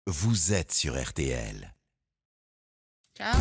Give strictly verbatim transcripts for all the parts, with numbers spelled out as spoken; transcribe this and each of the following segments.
vous êtes sur R T L. Ciao.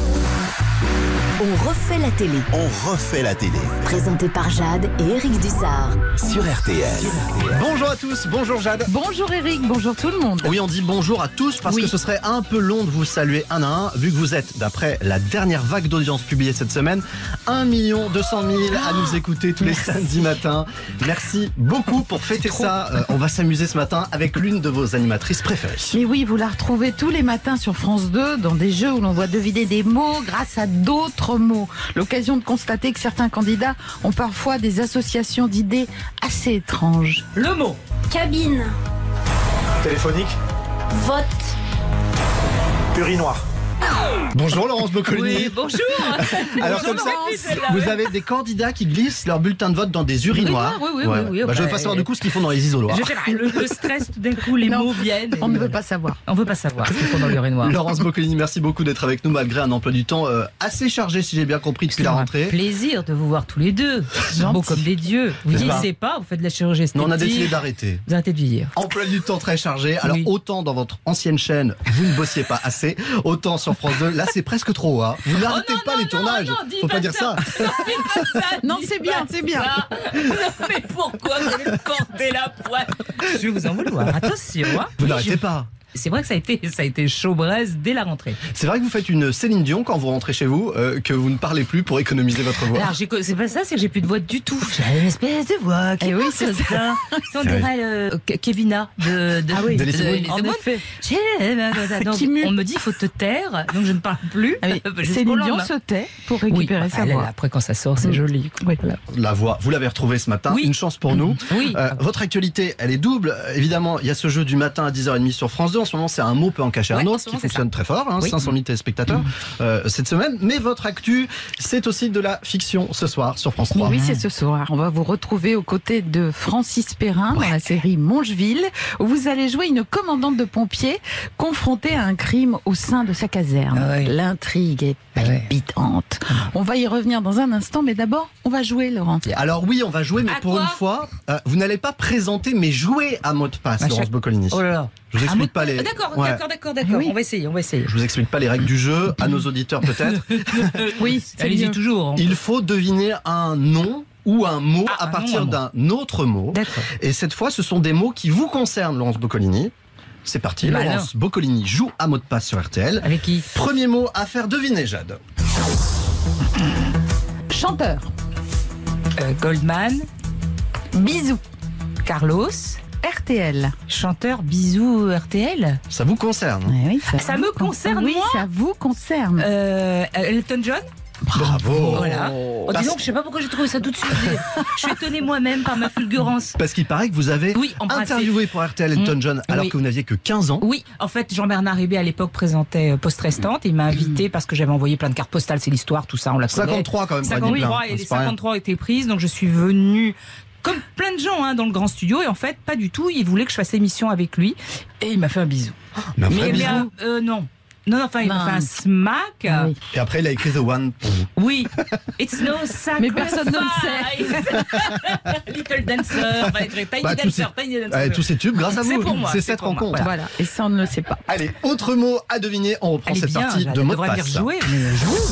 On refait la télé. On refait la télé. Présenté par Jade et Eric Dussard. Sur R T L. Bonjour à tous, bonjour Jade. Bonjour Eric, bonjour tout le monde. Oui, on dit bonjour à tous parce Oui. que ce serait un peu long de vous saluer un à un, vu que vous êtes, d'après la dernière vague d'audience publiée cette semaine, un million deux cent mille à nous écouter tous les samedis matins. Merci beaucoup pour fêter ça. Euh, on va s'amuser ce matin avec l'une de vos animatrices préférées. Mais oui, vous la retrouvez tous les matins sur France deux dans des jeux où l'on voit deviner des mots grâce à d'autres mots. L'occasion de constater que certains candidats ont parfois des associations d'idées assez étranges. Le mot. Cabine. Téléphonique, Vote. urinoir. Bonjour Laurence Boccolini. Oui, bonjour. Alors Bonjour, comme ça, Laurence. vous avez des candidats qui glissent leur bulletin de vote dans des urinoirs. Oui, oui, oui, Ouais. oui, oui, Bah, je veux bah, pas savoir du coup ce qu'ils font dans les isoloirs. Je sais pas, le, le stress, tout d'un coup, les Non, mots viennent. On ne veut pas savoir. On veut pas savoir ce qu'ils font dans l'urinoir. Laurence Boccolini, merci beaucoup d'être avec nous malgré un emploi du temps euh, assez chargé, si j'ai bien compris, depuis la C'est un rentrée. plaisir de vous voir tous les deux. Gentil. Beau comme des dieux. Vous N'est-ce pas vieillissez pas, vous faites de la chirurgie esthétique. Non, on a décidé d'arrêter. Vous arrêtez de vieillir. Emploi du temps très chargé. Alors Oui. autant dans votre ancienne chaîne, vous ne bossiez pas assez, autant sur France deux, là c'est presque trop. Hein. Vous n'arrêtez Oh non, pas non, les non, tournages. non, dis Faut pas, pas dire ça. ça. Non, dis pas ça, Non, dis c'est bien, pas c'est bien. ça. Non, mais pourquoi vous allez me porter la poisse? Je vais vous en vouloir. Attention. Hein. Vous Oui, n'arrêtez je- pas. C'est vrai que ça a été, ça a été chaud braise dès la rentrée. C'est vrai que vous faites une Céline Dion quand vous rentrez chez vous, euh, que vous ne parlez plus pour économiser votre voix. Alors, j'ai- c'est pas ça, c'est que j'ai plus de voix du tout. J'ai une espèce de voix qui Eh oui, passe c'est comme ça. On dirait le Ke- Kevina de, de, Ah oui, de Laissez Moon. Laissez en Moon. effet. J'ai- donc, Qui mue. on me dit il faut te taire, donc je ne parle plus. Ah oui, Jusqu'au Céline Dion lendemain. se tait pour Oui, récupérer enfin, sa elle, voix. après quand ça sort, c'est Mm. joli. quoi. Oui. Voilà. La voix, vous l'avez retrouvée ce matin, Oui. une chance pour nous. Oui. Euh, votre actualité, elle est double. Évidemment, il y a ce jeu du matin à dix heures trente sur France deux. En ce moment, c'est un mot peut en cacher Ouais, un en autre, ce qui moment, c'est fonctionne très fort. Hein, Oui. cinq cent mille téléspectateurs euh, cette semaine. Mais votre actu, c'est aussi de la fiction ce soir sur France Mais trois. oui, c'est ce soir. On va vous retrouver aux côtés de Francis Perrin dans la série Mongeville, où vous allez jouer une commandante de pompiers confrontée à un crime au sein de sa caserne. Ah ouais. L'intrigue est Ah ouais. palpitante. On va y revenir dans un instant, mais d'abord, on va jouer, Laurent. Alors oui, on va jouer, mais À pour quoi une fois, euh, vous n'allez pas présenter, mais jouer à mot de passe, À Laurence chaque- Boccolini. Oh là là. Je vous Un explique mot de- pas les. D'accord, Ouais. d'accord, d'accord, d'accord. Eh oui. On va essayer, on va essayer. Je vous explique pas les règles du jeu, à nos auditeurs peut-être. Oui, c'est Allez-y mieux. toujours. Il faut deviner un nom ou un mot Ah, à un partir nom, un d'un autre mot. D'accord. Et cette fois, ce sont des mots qui vous concernent, Laurence Boccolini. C'est parti, Malin. Laurence Boccolini joue à mot de passe sur R T L. Avec qui? Premier mot à faire deviner, Jade. Chanteur, Euh, Goldman, bisous, Carlos, R T L. chanteur bisous R T L. Ça vous concerne. Eh oui, Ça vous me con- concerne, Oui, moi ça vous concerne. Euh, Elton John. Bravo. Voilà. Oh, dis donc, je sais pas pourquoi j'ai trouvé ça tout de suite. Je suis étonnée moi-même par ma fulgurance. Parce qu'il paraît que vous avez Oui, embrassé. interviewé pour R T L Elton Mmh. John alors Oui. que vous n'aviez que quinze ans. Oui, en fait, Jean-Bernard Hébé à l'époque présentait euh, Poste Restante. Il m'a invité parce que j'avais envoyé plein de cartes postales. C'est l'histoire, tout ça, on la connaît. cinquante-trois quand même. Brady cinquante-trois Blain. et les C'est pas rien. cinquante-trois étaient prises, donc je suis venue comme plein de gens hein, dans le grand studio et en fait pas du tout. Il voulait que je fasse l'émission avec lui et il m'a fait un bisou. Mais un vrai mais bisou. mais, euh, non. Non, non, enfin, il m'a Non. fait un smack. Ah oui. Et après, il a écrit The One pour vous. Oui, it's no sacrifice. Mais personne ne le Little Dancer, va être Tiny Bah, tous ces- Dancer, Tiny Dancer. Ouais, tous ces tubes, grâce à C'est vous. pour moi, C'est c'est cette pour moi, rencontre. Voilà, et ça, on ne le sait pas. Allez, autre mot à deviner. On reprend Elle est cette bien, partie elle de mot de devrait bien passe. jouer, mais joue.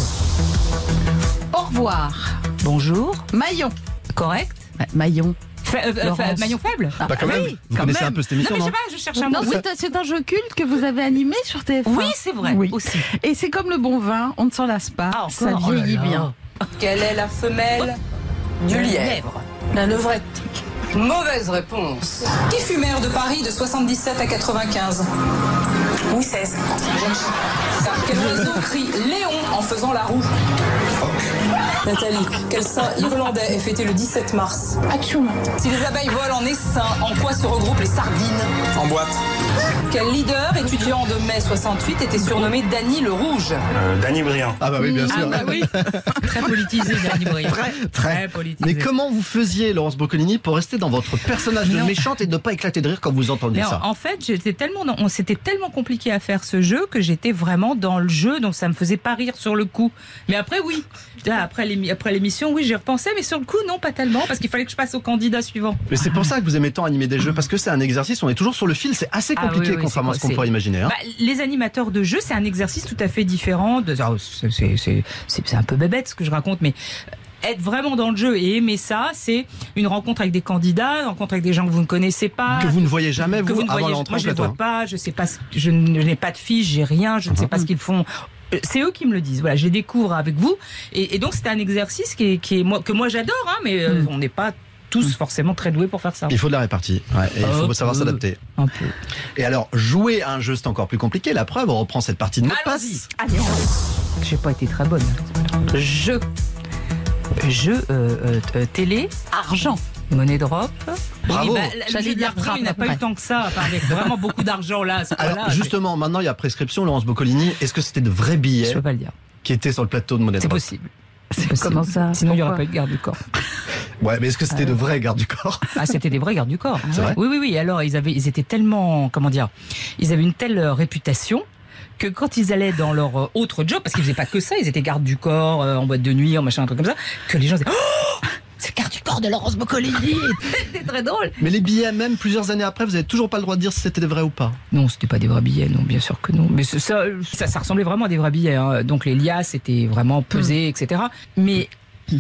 Au revoir. Bonjour, Maillon. correct. Bah, Maillon. Fa- euh, euh, Laurence. fa- maillon faible. Ah, Bah quand même, oui, vous quand connaissez même. un peu cette Non, émission, mais je non sais pas, je cherche un Non, mot. c'est un- c'est un jeu culte que vous avez animé sur T F un. Oui, c'est vrai, Oui. aussi. Et c'est comme le bon vin, on ne s'en lasse pas, Ah, ça encore. Oh là vieillit là. bien. Quelle est la femelle du lièvre? La levrette. Mauvaise réponse. Qui fut maire de Paris de soixante-dix-sept à quatre-vingt-quinze? Louis seize. Quel oiseau crie Léon en faisant la roue? Nathalie, quel saint irlandais est fêté le dix-sept mars? Action. Si les abeilles volent en essaim, en quoi se regroupent les sardines? En boîte. Quel leader étudiant de mai soixante-huit était surnommé Danny le Rouge? Euh, Danny Briand. Ah bah oui, bien Ah sûr. bah oui, très politisé, Danny Briand. Très, Très. politisé. Mais comment vous faisiez, Laurence Boccolini, pour rester dans votre personnage de Non. méchante et ne pas éclater de rire quand vous entendiez Mais ça? en, en fait, j'étais tellement, dans- on c'était tellement compliqué à faire ce jeu que j'étais vraiment dans le jeu, donc ça me faisait pas rire sur le coup. Mais après, oui. Là, après l'émi- après l'émission, oui, j'y repensais, mais sur le coup, non, pas tellement, parce qu'il fallait que je passe au candidat suivant. Mais c'est pour ça que vous aimez tant animer des jeux, parce que c'est un exercice, on est toujours sur le fil, c'est assez Ah compliqué compliqué, oui, oui, contrairement à ce qu'on c'est- pourrait imaginer. Hein. Bah, les animateurs de jeux, c'est un exercice tout à fait différent. De, alors, c'est, c'est, c'est, c'est un peu bébête ce que je raconte, mais être vraiment dans le jeu et aimer ça, c'est une rencontre avec des candidats, une rencontre avec des gens que vous ne connaissez pas. Que vous ne voyez jamais, que vous, vous ne avant voyez, l'entrée moi en je ne les plateau. vois pas, je sais pas, ce- je n- je n'ai pas de fiche, j'ai rien, je ne sais pas ce qu'ils font. Euh, C'est eux qui me le disent. Voilà, je les découvre avec vous, et, et donc c'est un exercice qui est, qui est moi, que moi j'adore, hein, mais euh, on n'est pas tous forcément très doués pour faire ça. Il faut de la répartie. Ouais, et il faut Hop, savoir euh, s'adapter. Un peu. Et alors, jouer à un jeu, c'est encore plus compliqué. La preuve, on reprend cette partie de mot de Allons-y. passe. Allez, on... J'ai pas été très bonne. Jeu, jeu, euh, euh, télé, Argent. monnaie drop. Bravo. Oui, bah, le J'allais jeu de dire l'argent, il n'a trappe pas eu après. tant que ça, enfin, avec vraiment beaucoup d'argent là. c'est pas Alors, là, justement, maintenant, il y a prescription, Laurence Boccolini. Est-ce que c'était de vrais je billets peux pas le dire. qui étaient sur le plateau de Monnaie C'est Drop? possible. C'est possible. Comment ça? Sinon, il n'y aurait pas Pourquoi eu de garde du corps. Ouais, mais est-ce que c'était de vrais gardes du corps? Ah, c'était des vrais gardes du corps. C'est vrai Oui, oui, oui. Alors, ils avaient, ils étaient tellement, comment dire, ils avaient une telle euh, réputation que quand ils allaient dans leur euh, autre job, parce qu'ils faisaient pas que ça, ils étaient gardes du corps, euh, en boîte de nuit, en machin, un truc comme ça, que les gens disaient, oh, c'est le garde du corps de Laurence Boccolini. C'était très drôle. Mais les billets, même plusieurs années après, vous n'avez toujours pas le droit de dire si c'était vrai ou pas. Non, c'était pas des vrais billets, non, bien sûr que non. Mais ça, ça, ça, ça ressemblait vraiment à des vrais billets. Hein. Donc les liasses étaient vraiment pesées, et cetera. Mais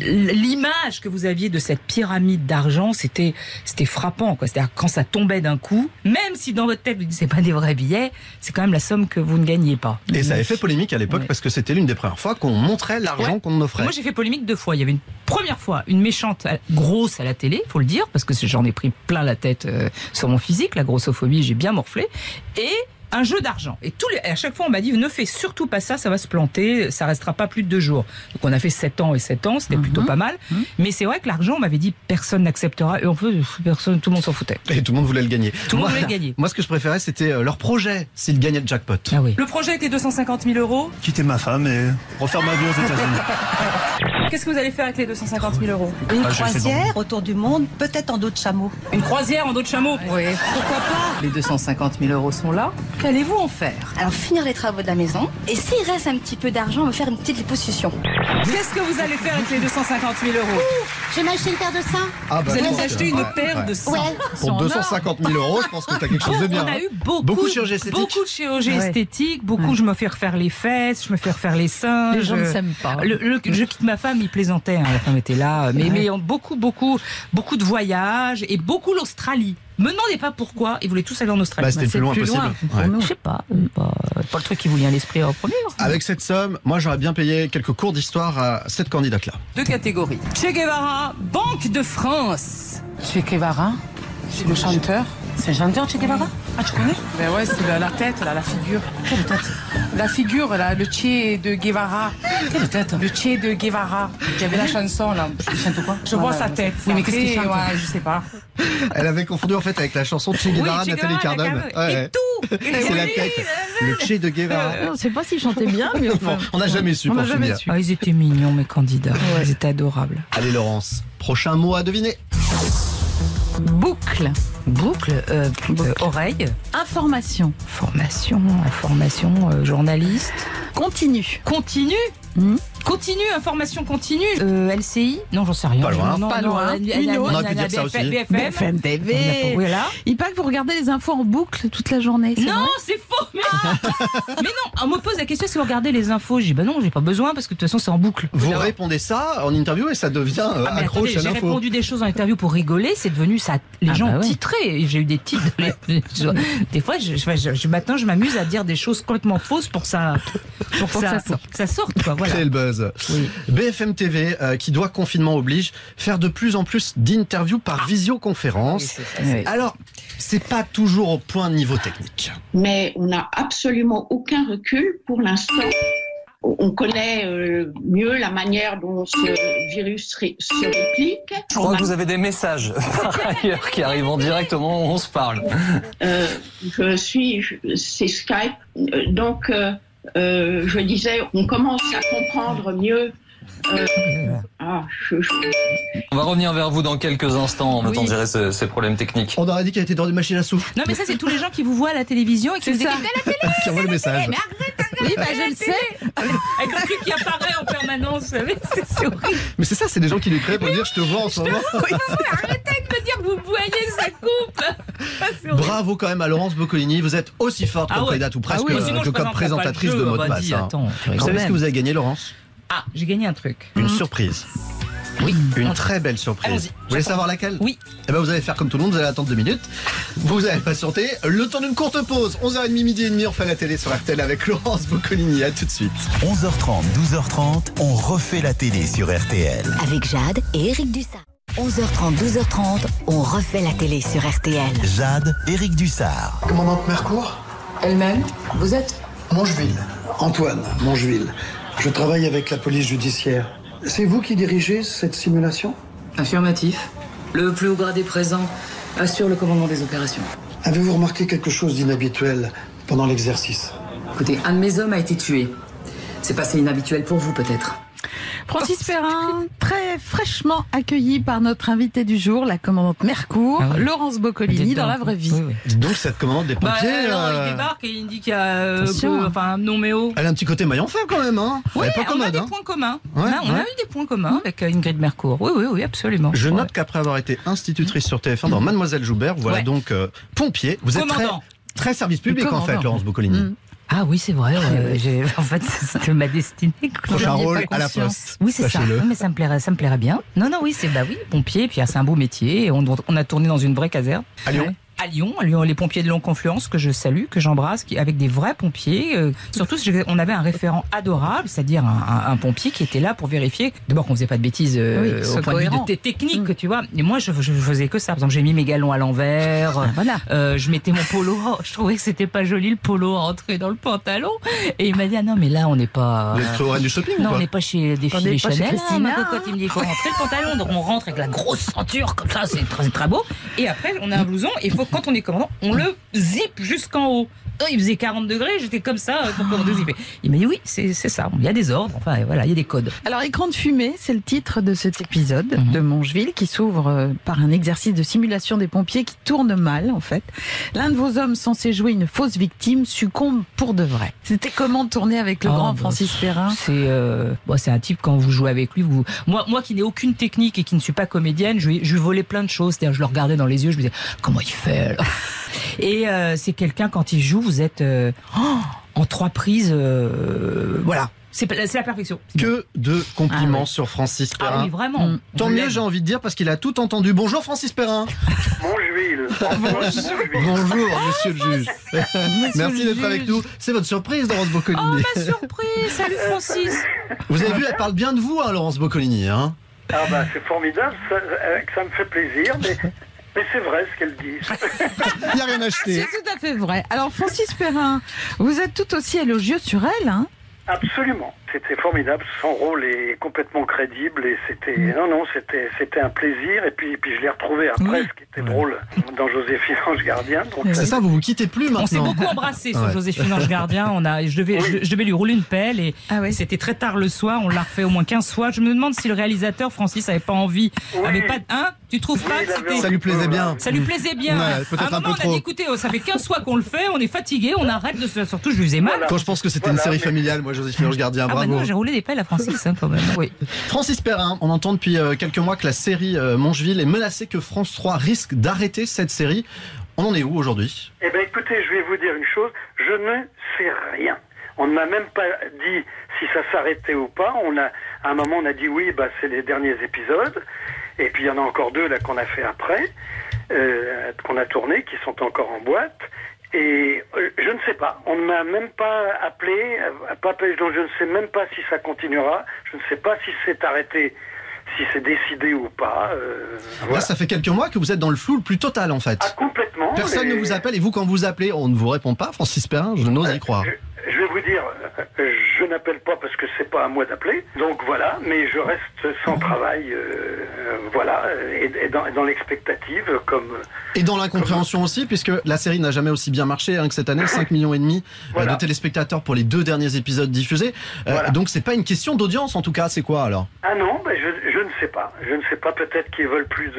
l'image que vous aviez de cette pyramide d'argent, c'était c'était frappant, quoi. C'est-à-dire quand ça tombait d'un coup, même si dans votre tête vous dites c'est pas des vrais billets, c'est quand même la somme que vous ne gagnez pas. Et ça avait fait polémique à l'époque Ouais. parce que c'était l'une des premières fois qu'on montrait l'argent Ouais. qu'on offrait. Moi, j'ai fait polémique deux fois. Il y avait une première fois une méchante à- grosse à la télé, faut le dire, parce que j'en ai pris plein la tête euh, sur mon physique, la grossophobie, j'ai bien morflé. Et un jeu d'argent. Et tous les, à chaque fois, on m'a dit ne fais surtout pas ça, ça va se planter, ça restera pas plus de deux jours. Donc on a fait sept ans et sept ans, c'était plutôt pas mal. Mais c'est vrai que l'argent, on m'avait dit personne n'acceptera. Et en fait, personne, tout le monde s'en foutait. Et tout le monde voulait le gagner. Tout le monde Moi- voulait le gagner. Moi, ce que je préférais, c'était euh, leur projet s'ils gagnaient le jackpot. Ah oui. Le projet était deux cent cinquante mille euros. Quitter ma femme et refaire ma vie aux États-Unis. Qu'est-ce que vous allez faire avec les deux cent cinquante mille euros? Une Ah, je vais essayer de croisière autour du monde, peut-être en dos de chameau. Une croisière en dos de chameau? Oui, pourquoi pas? Les deux cent cinquante mille euros sont là. Qu'allez-vous en faire? Alors finir les travaux de la maison et s'il reste un petit peu d'argent, me faire une petite liposuction. Qu'est-ce que vous allez faire avec les deux cent cinquante mille euros? Je vais m'acheter une paire de seins. Ah, bah, Vous allez je vous pense acheter que- une ouais, paire ouais. de seins. Ouais. Pour deux cent cinquante mille euros, je pense que t'as quelque chose de bien. On a hein. eu beaucoup, Beaucoup de chirurgie esthétique. Beaucoup de chirurgie Ouais. esthétique, beaucoup. Ouais. Je me fais refaire les fesses, je me fais refaire les seins. Les gens je- ne s'aiment pas. Le, le- je quitte ma femme, il plaisantait. Hein, la femme était là, mais, Ouais. mais beaucoup, beaucoup, beaucoup de voyages et beaucoup l'Australie. Me demandez pas pourquoi, ils voulaient tous aller en Australie. Bah, c'était le plus c'est loin plus possible. loin pour Ouais. nous. Je sais pas, euh, pas, pas le truc qui vous vient à l'esprit en premier. Avec cette somme, moi, j'aurais bien payé quelques cours d'histoire à cette candidate-là. Deux catégories. Che Guevara, Banque de France. Che Guevara, c'est le chanteur. C'est le chanteur Che Guevara? Ah, tu connais? Ben ouais, c'est la, la tête, là, la figure. Quelle tête? La figure, là, le Che de Guevara. Quelle tête? Le Che de Guevara. Il y avait la chanson, là. Je chante quoi? Je vois sa tête. Oui, mais qu'est-ce qu'il chante? Ouais, je sais pas. Elle avait confondu en fait avec la chanson Che Guevara de Che Nathalie Guevara, Cardone. la Cardone. Et tout. C'est la tête. Le Che de Guevara. On ne sait pas s'il chantait bien, mais enfin, Bon, on n'a jamais su on pour n'a jamais finir. su. Ah, ils étaient mignons, mes candidats. Ils étaient adorables. Allez Laurence, prochain mot à deviner. Boucle. Boucle, euh, euh, oreille, Information. formation, information, euh, journaliste. Continue. Continue Hmm. Continue, information continue. Euh, L C I Non, j'en sais rien. Pas loin. Non, Pas non, loin. la- la- Une la- autre. On aurait pu la- dire ça B F M, aussi. B F M. B F M T V. Voilà. Il paraît que vous regardez les infos en boucle toute la journée. c'est Non, vrai c'est faux. Mais... mais non, on me pose la question si vous regardez les infos. Je dis bah non, j'ai pas besoin parce que de toute façon c'est en boucle. Vous Alors, répondez ça en interview et ça devient euh, ah, mais accroche attendez, à j'ai l'info. répondu des choses en interview pour rigoler, c'est devenu ça. Les Ah gens bah ouais. titraient. J'ai eu des titres. Des fois, je, je, je- maintenant, je m'amuse à dire des choses complètement fausses pour ça, pour, Pour que ça, que ça sorte. que ça sorte, quoi. Voilà. Créer le buzz. Oui. B F M T V, euh, qui doit, confinement oblige, faire de plus en plus d'interviews par visioconférence. Oui, c'est ça, c'est- Alors, c'est pas toujours au point niveau technique. mais on n'a absolument aucun recul pour l'instant. On connaît euh, mieux la manière dont ce virus ré- se réplique. Je crois que vous avez des messages par ailleurs qui arrivent en direct au moment où on se parle. Euh, je suis, je- c'est Skype, Euh, donc euh, euh, je disais, on commence à comprendre mieux. Euh, ah, je- je- On va revenir vers vous dans quelques instants en Oui. attendant de gérer ce- ces problèmes techniques. On aurait dit qu'elle était dans une machine à souffle Non, mais ça, c'est tous les gens qui vous voient à la télévision et qui C'est vous ça. écoutent à la télé. qui envoie le message. Mais arrête, Oui, bah je le sais. Avec le truc qui apparaît en permanence, vous savez, c'est, c'est horrible. Mais c'est ça, c'est des gens qui l'écrivent pour dire je te vois en ce moment. Oui, arrêtez de me dire que vous voyez sa coupe. Ah, c'est horrible. Bravo quand même à Laurence Boccolini, vous êtes aussi forte comme Ah ouais. candidate ou presque Ah oui, sinon que je comme présenterai pas présentatrice le jeu. de mot de Bah, passe. dis, hein. attends, tu Vous rigoles. savez ce que vous avez gagné, Laurence? Ah, j'ai gagné un truc. Une surprise. Oui. Une très belle surprise. Allons-y, Vous voulez savoir laquelle? Oui. Eh ben vous allez faire comme tout le monde, vous allez attendre deux minutes. Vous allez patienter. Le temps d'une courte pause. onze heures trente, midi et demi, on fait la télé sur R T L avec Laurence Boccolini. À tout de suite. onze heures trente, douze heures trente, on refait la télé sur R T L. Avec Jade et Eric Dussard. onze heures trente, douze heures trente, on refait la télé sur R T L. Jade, Éric Dussard. Commandante Mercourt? Elle-même, vous êtes Mongeville. Antoine Mongeville. Je travaille avec la police judiciaire. C'est vous qui dirigez cette simulation? affirmatif. Le plus haut gradé présent assure le commandement des opérations. Avez-vous remarqué quelque chose d'inhabituel pendant l'exercice? Écoutez, un de mes hommes a été tué. C'est passé inhabituel pour vous, peut-être. Francis Perrin, très fraîchement accueilli par notre invité du jour, la commandante Mercourt, Ah oui. Laurence Boccolini, dans la vraie vie. Oui, oui. Donc cette commandante des Bah, pompiers, alors, euh, il débarque et il me dit qu'il y a euh, Attention. que- enfin non mais oh. elle a un petit côté maillon fin quand même, hein. Oui, Elle est pas on a commode, des hein. points communs. Ouais, on a, on a ouais. eu des points communs avec euh, Ingrid Mercourt. Oui, oui, oui, absolument. Je Ouais. note qu'après avoir été institutrice sur T F un dans Mademoiselle Joubert, voilà Ouais. donc euh, pompier. Vous êtes très, Commandant. très service public en Commandant. fait, Laurence Boccolini. Mm. Ah oui, c'est vrai. ouais, j'ai- en fait, c'était ma destinée. quoi. Prochain Vous n'aviez rôle pas à la conscience. poste. Oui, c'est ça. Sachez-le. Non, mais ça me plairait, ça me plairait bien. Non, non, oui, c'est bah oui, pompier. Puis ah, c'est un beau métier. Et on, on a tourné dans une vraie caserne. À Lyon. À Lyon, à Lyon, les pompiers de Lyon-Confluence que je salue, que j'embrasse, qui, avec des vrais pompiers. Euh, surtout, j'ai- on avait un référent adorable, c'est-à-dire un, un- un pompier qui était là pour vérifier, d'abord qu'on faisait pas de bêtises euh, Oui, que ce au soit point de vue cohérent. de t- technique, tu vois. Et moi, je, je faisais que ça. Par exemple, j'ai mis mes galons à l'envers. Ah, voilà. Euh, je mettais mon polo. Oh, je trouvais que c'était pas joli le polo rentré dans le pantalon. Et il m'a dit ah non mais là on n'est pas. Vous êtes trop reine du shopping ou Non, quoi on n'est pas chez On Défilé n'est pas chez Chanel. Christina. Ma cocotte, il me dit il faut rentrer le pantalon. Donc on rentre avec la grosse ceinture comme ça, c'est très, c'est très beau. Et après on a un blouson et il faut quand on est commandant, on le zip jusqu'en haut. Oh, il faisait quarante degrés, j'étais comme ça euh, pour commander zipper. Il m'a dit oui, c'est c'est ça. Il y a des ordres, enfin voilà, il y a des codes. Alors, Écran de fumée, c'est le titre de cet épisode Mhm. de Mongeville qui s'ouvre euh, par un exercice de simulation des pompiers qui tourne mal, en fait. L'un de vos hommes censé jouer une fausse victime succombe pour de vrai. C'était comment tourner avec le Ah, grand bah, Francis Perrin? C'est euh, bon, c'est un type quand vous jouez avec lui. Vous, moi, moi qui n'ai aucune technique et qui ne suis pas comédienne, je, lui- je lui volais plein de choses. C'est-à-dire, je le regardais dans les yeux, je me disais comment il fait. là Et euh, c'est quelqu'un quand il joue, vous êtes euh, oh, en trois prises. euh, voilà, c'est c'est la perfection. Que de compliments Ah oui. sur Francis Ah Perrin. oui, vraiment. Mm. Tant Je mieux, l'aime. j'ai envie de dire, parce qu'il a tout entendu. Bonjour Francis Perrin. Mongeville. Bonjour, monsieur le juge. Monsieur Merci le d'être avec juge. nous. C'est votre surprise, Laurence Oh, Boccolini. ma surprise. Salut Francis. Vous avez vu, elle parle bien de vous, hein, Laurence Boccolini. Hein. Ah bah c'est formidable, ça, euh, que ça me fait plaisir, mais, mais c'est vrai ce qu'elle dit. Il n'y a rien acheté. C'est tout à fait vrai. Alors, Francis Perrin, vous êtes tout aussi élogieux sur elle, hein? Absolument. C'était formidable. Son rôle est complètement crédible et c'était non non c'était c'était un plaisir et puis puis je l'ai retrouvé après, Oui. ce qui était drôle dans Joséphine Ange Gardien. Donc C'est ça, vous vous quittez plus maintenant. On s'est beaucoup embrassé sur Ouais. Joséphine Ange Gardien. On a, je devais, je, je devais lui rouler une pelle et Ah oui. c'était très tard le soir. On l'a refait au moins quinze fois. Je me demande si le réalisateur Francis avait pas envie, Oui. avait pas, hein Tu trouves Oui, pas il que avait c'était- envie. Ça lui plaisait bien. Ça lui plaisait bien. Ouais, peut-être à un un moment, peu on a trop. dit, écoutez, oh, ça fait quinze fois qu'on le fait, on est fatigué, on arrête de se. Surtout, je lui faisais mal. Voilà. Quand je pense que c'était Voilà, une série mais- familiale, moi, Joséphine Ange Gardien, Ah bah bravo. non, j'ai roulé des pelles à Francis hein, quand même. Oui. Francis Perrin, on entend depuis euh, quelques mois que la série euh, Mongeville est menacée, que France trois risque d'arrêter cette série. On en est où aujourd'hui? Eh bien, écoutez, je vais vous dire une chose. Je ne sais rien. On ne m'a même pas dit si ça s'arrêtait ou pas. On a, à un moment, on a dit oui, bah, c'est les derniers épisodes. Et puis, il y en a encore deux, là, qu'on a fait après, euh, qu'on a tourné, qui sont encore en boîte. Et euh, je ne sais pas. On ne m'a même pas appelé, euh, pas appelé, donc je ne sais même pas si ça continuera. Je ne sais pas si c'est arrêté, si c'est décidé ou pas. Euh, Là, voilà. ça fait quelques mois que vous êtes dans le flou le plus total, en fait. Ah, complètement. Personne et- ne vous appelle, et vous, quand vous appelez, on ne vous répond pas, Francis Perrin, je n'ose y croire. Je, je vais vous dire, euh, je n'appelle pas parce que c'est pas à moi d'appeler. Donc voilà, mais je reste sans travail, euh, euh, voilà, et, et dans, dans l'expectative, comme. Et dans l'incompréhension aussi, puisque la série n'a jamais aussi bien marché hein, que cette année, cinq millions et demi euh, Voilà. de téléspectateurs pour les deux derniers épisodes diffusés. Euh, Voilà. Donc c'est pas une question d'audience en tout cas, c'est quoi alors? Ah non, ben je, je ne sais pas. Je ne sais pas, peut-être qu'ils veulent plus de,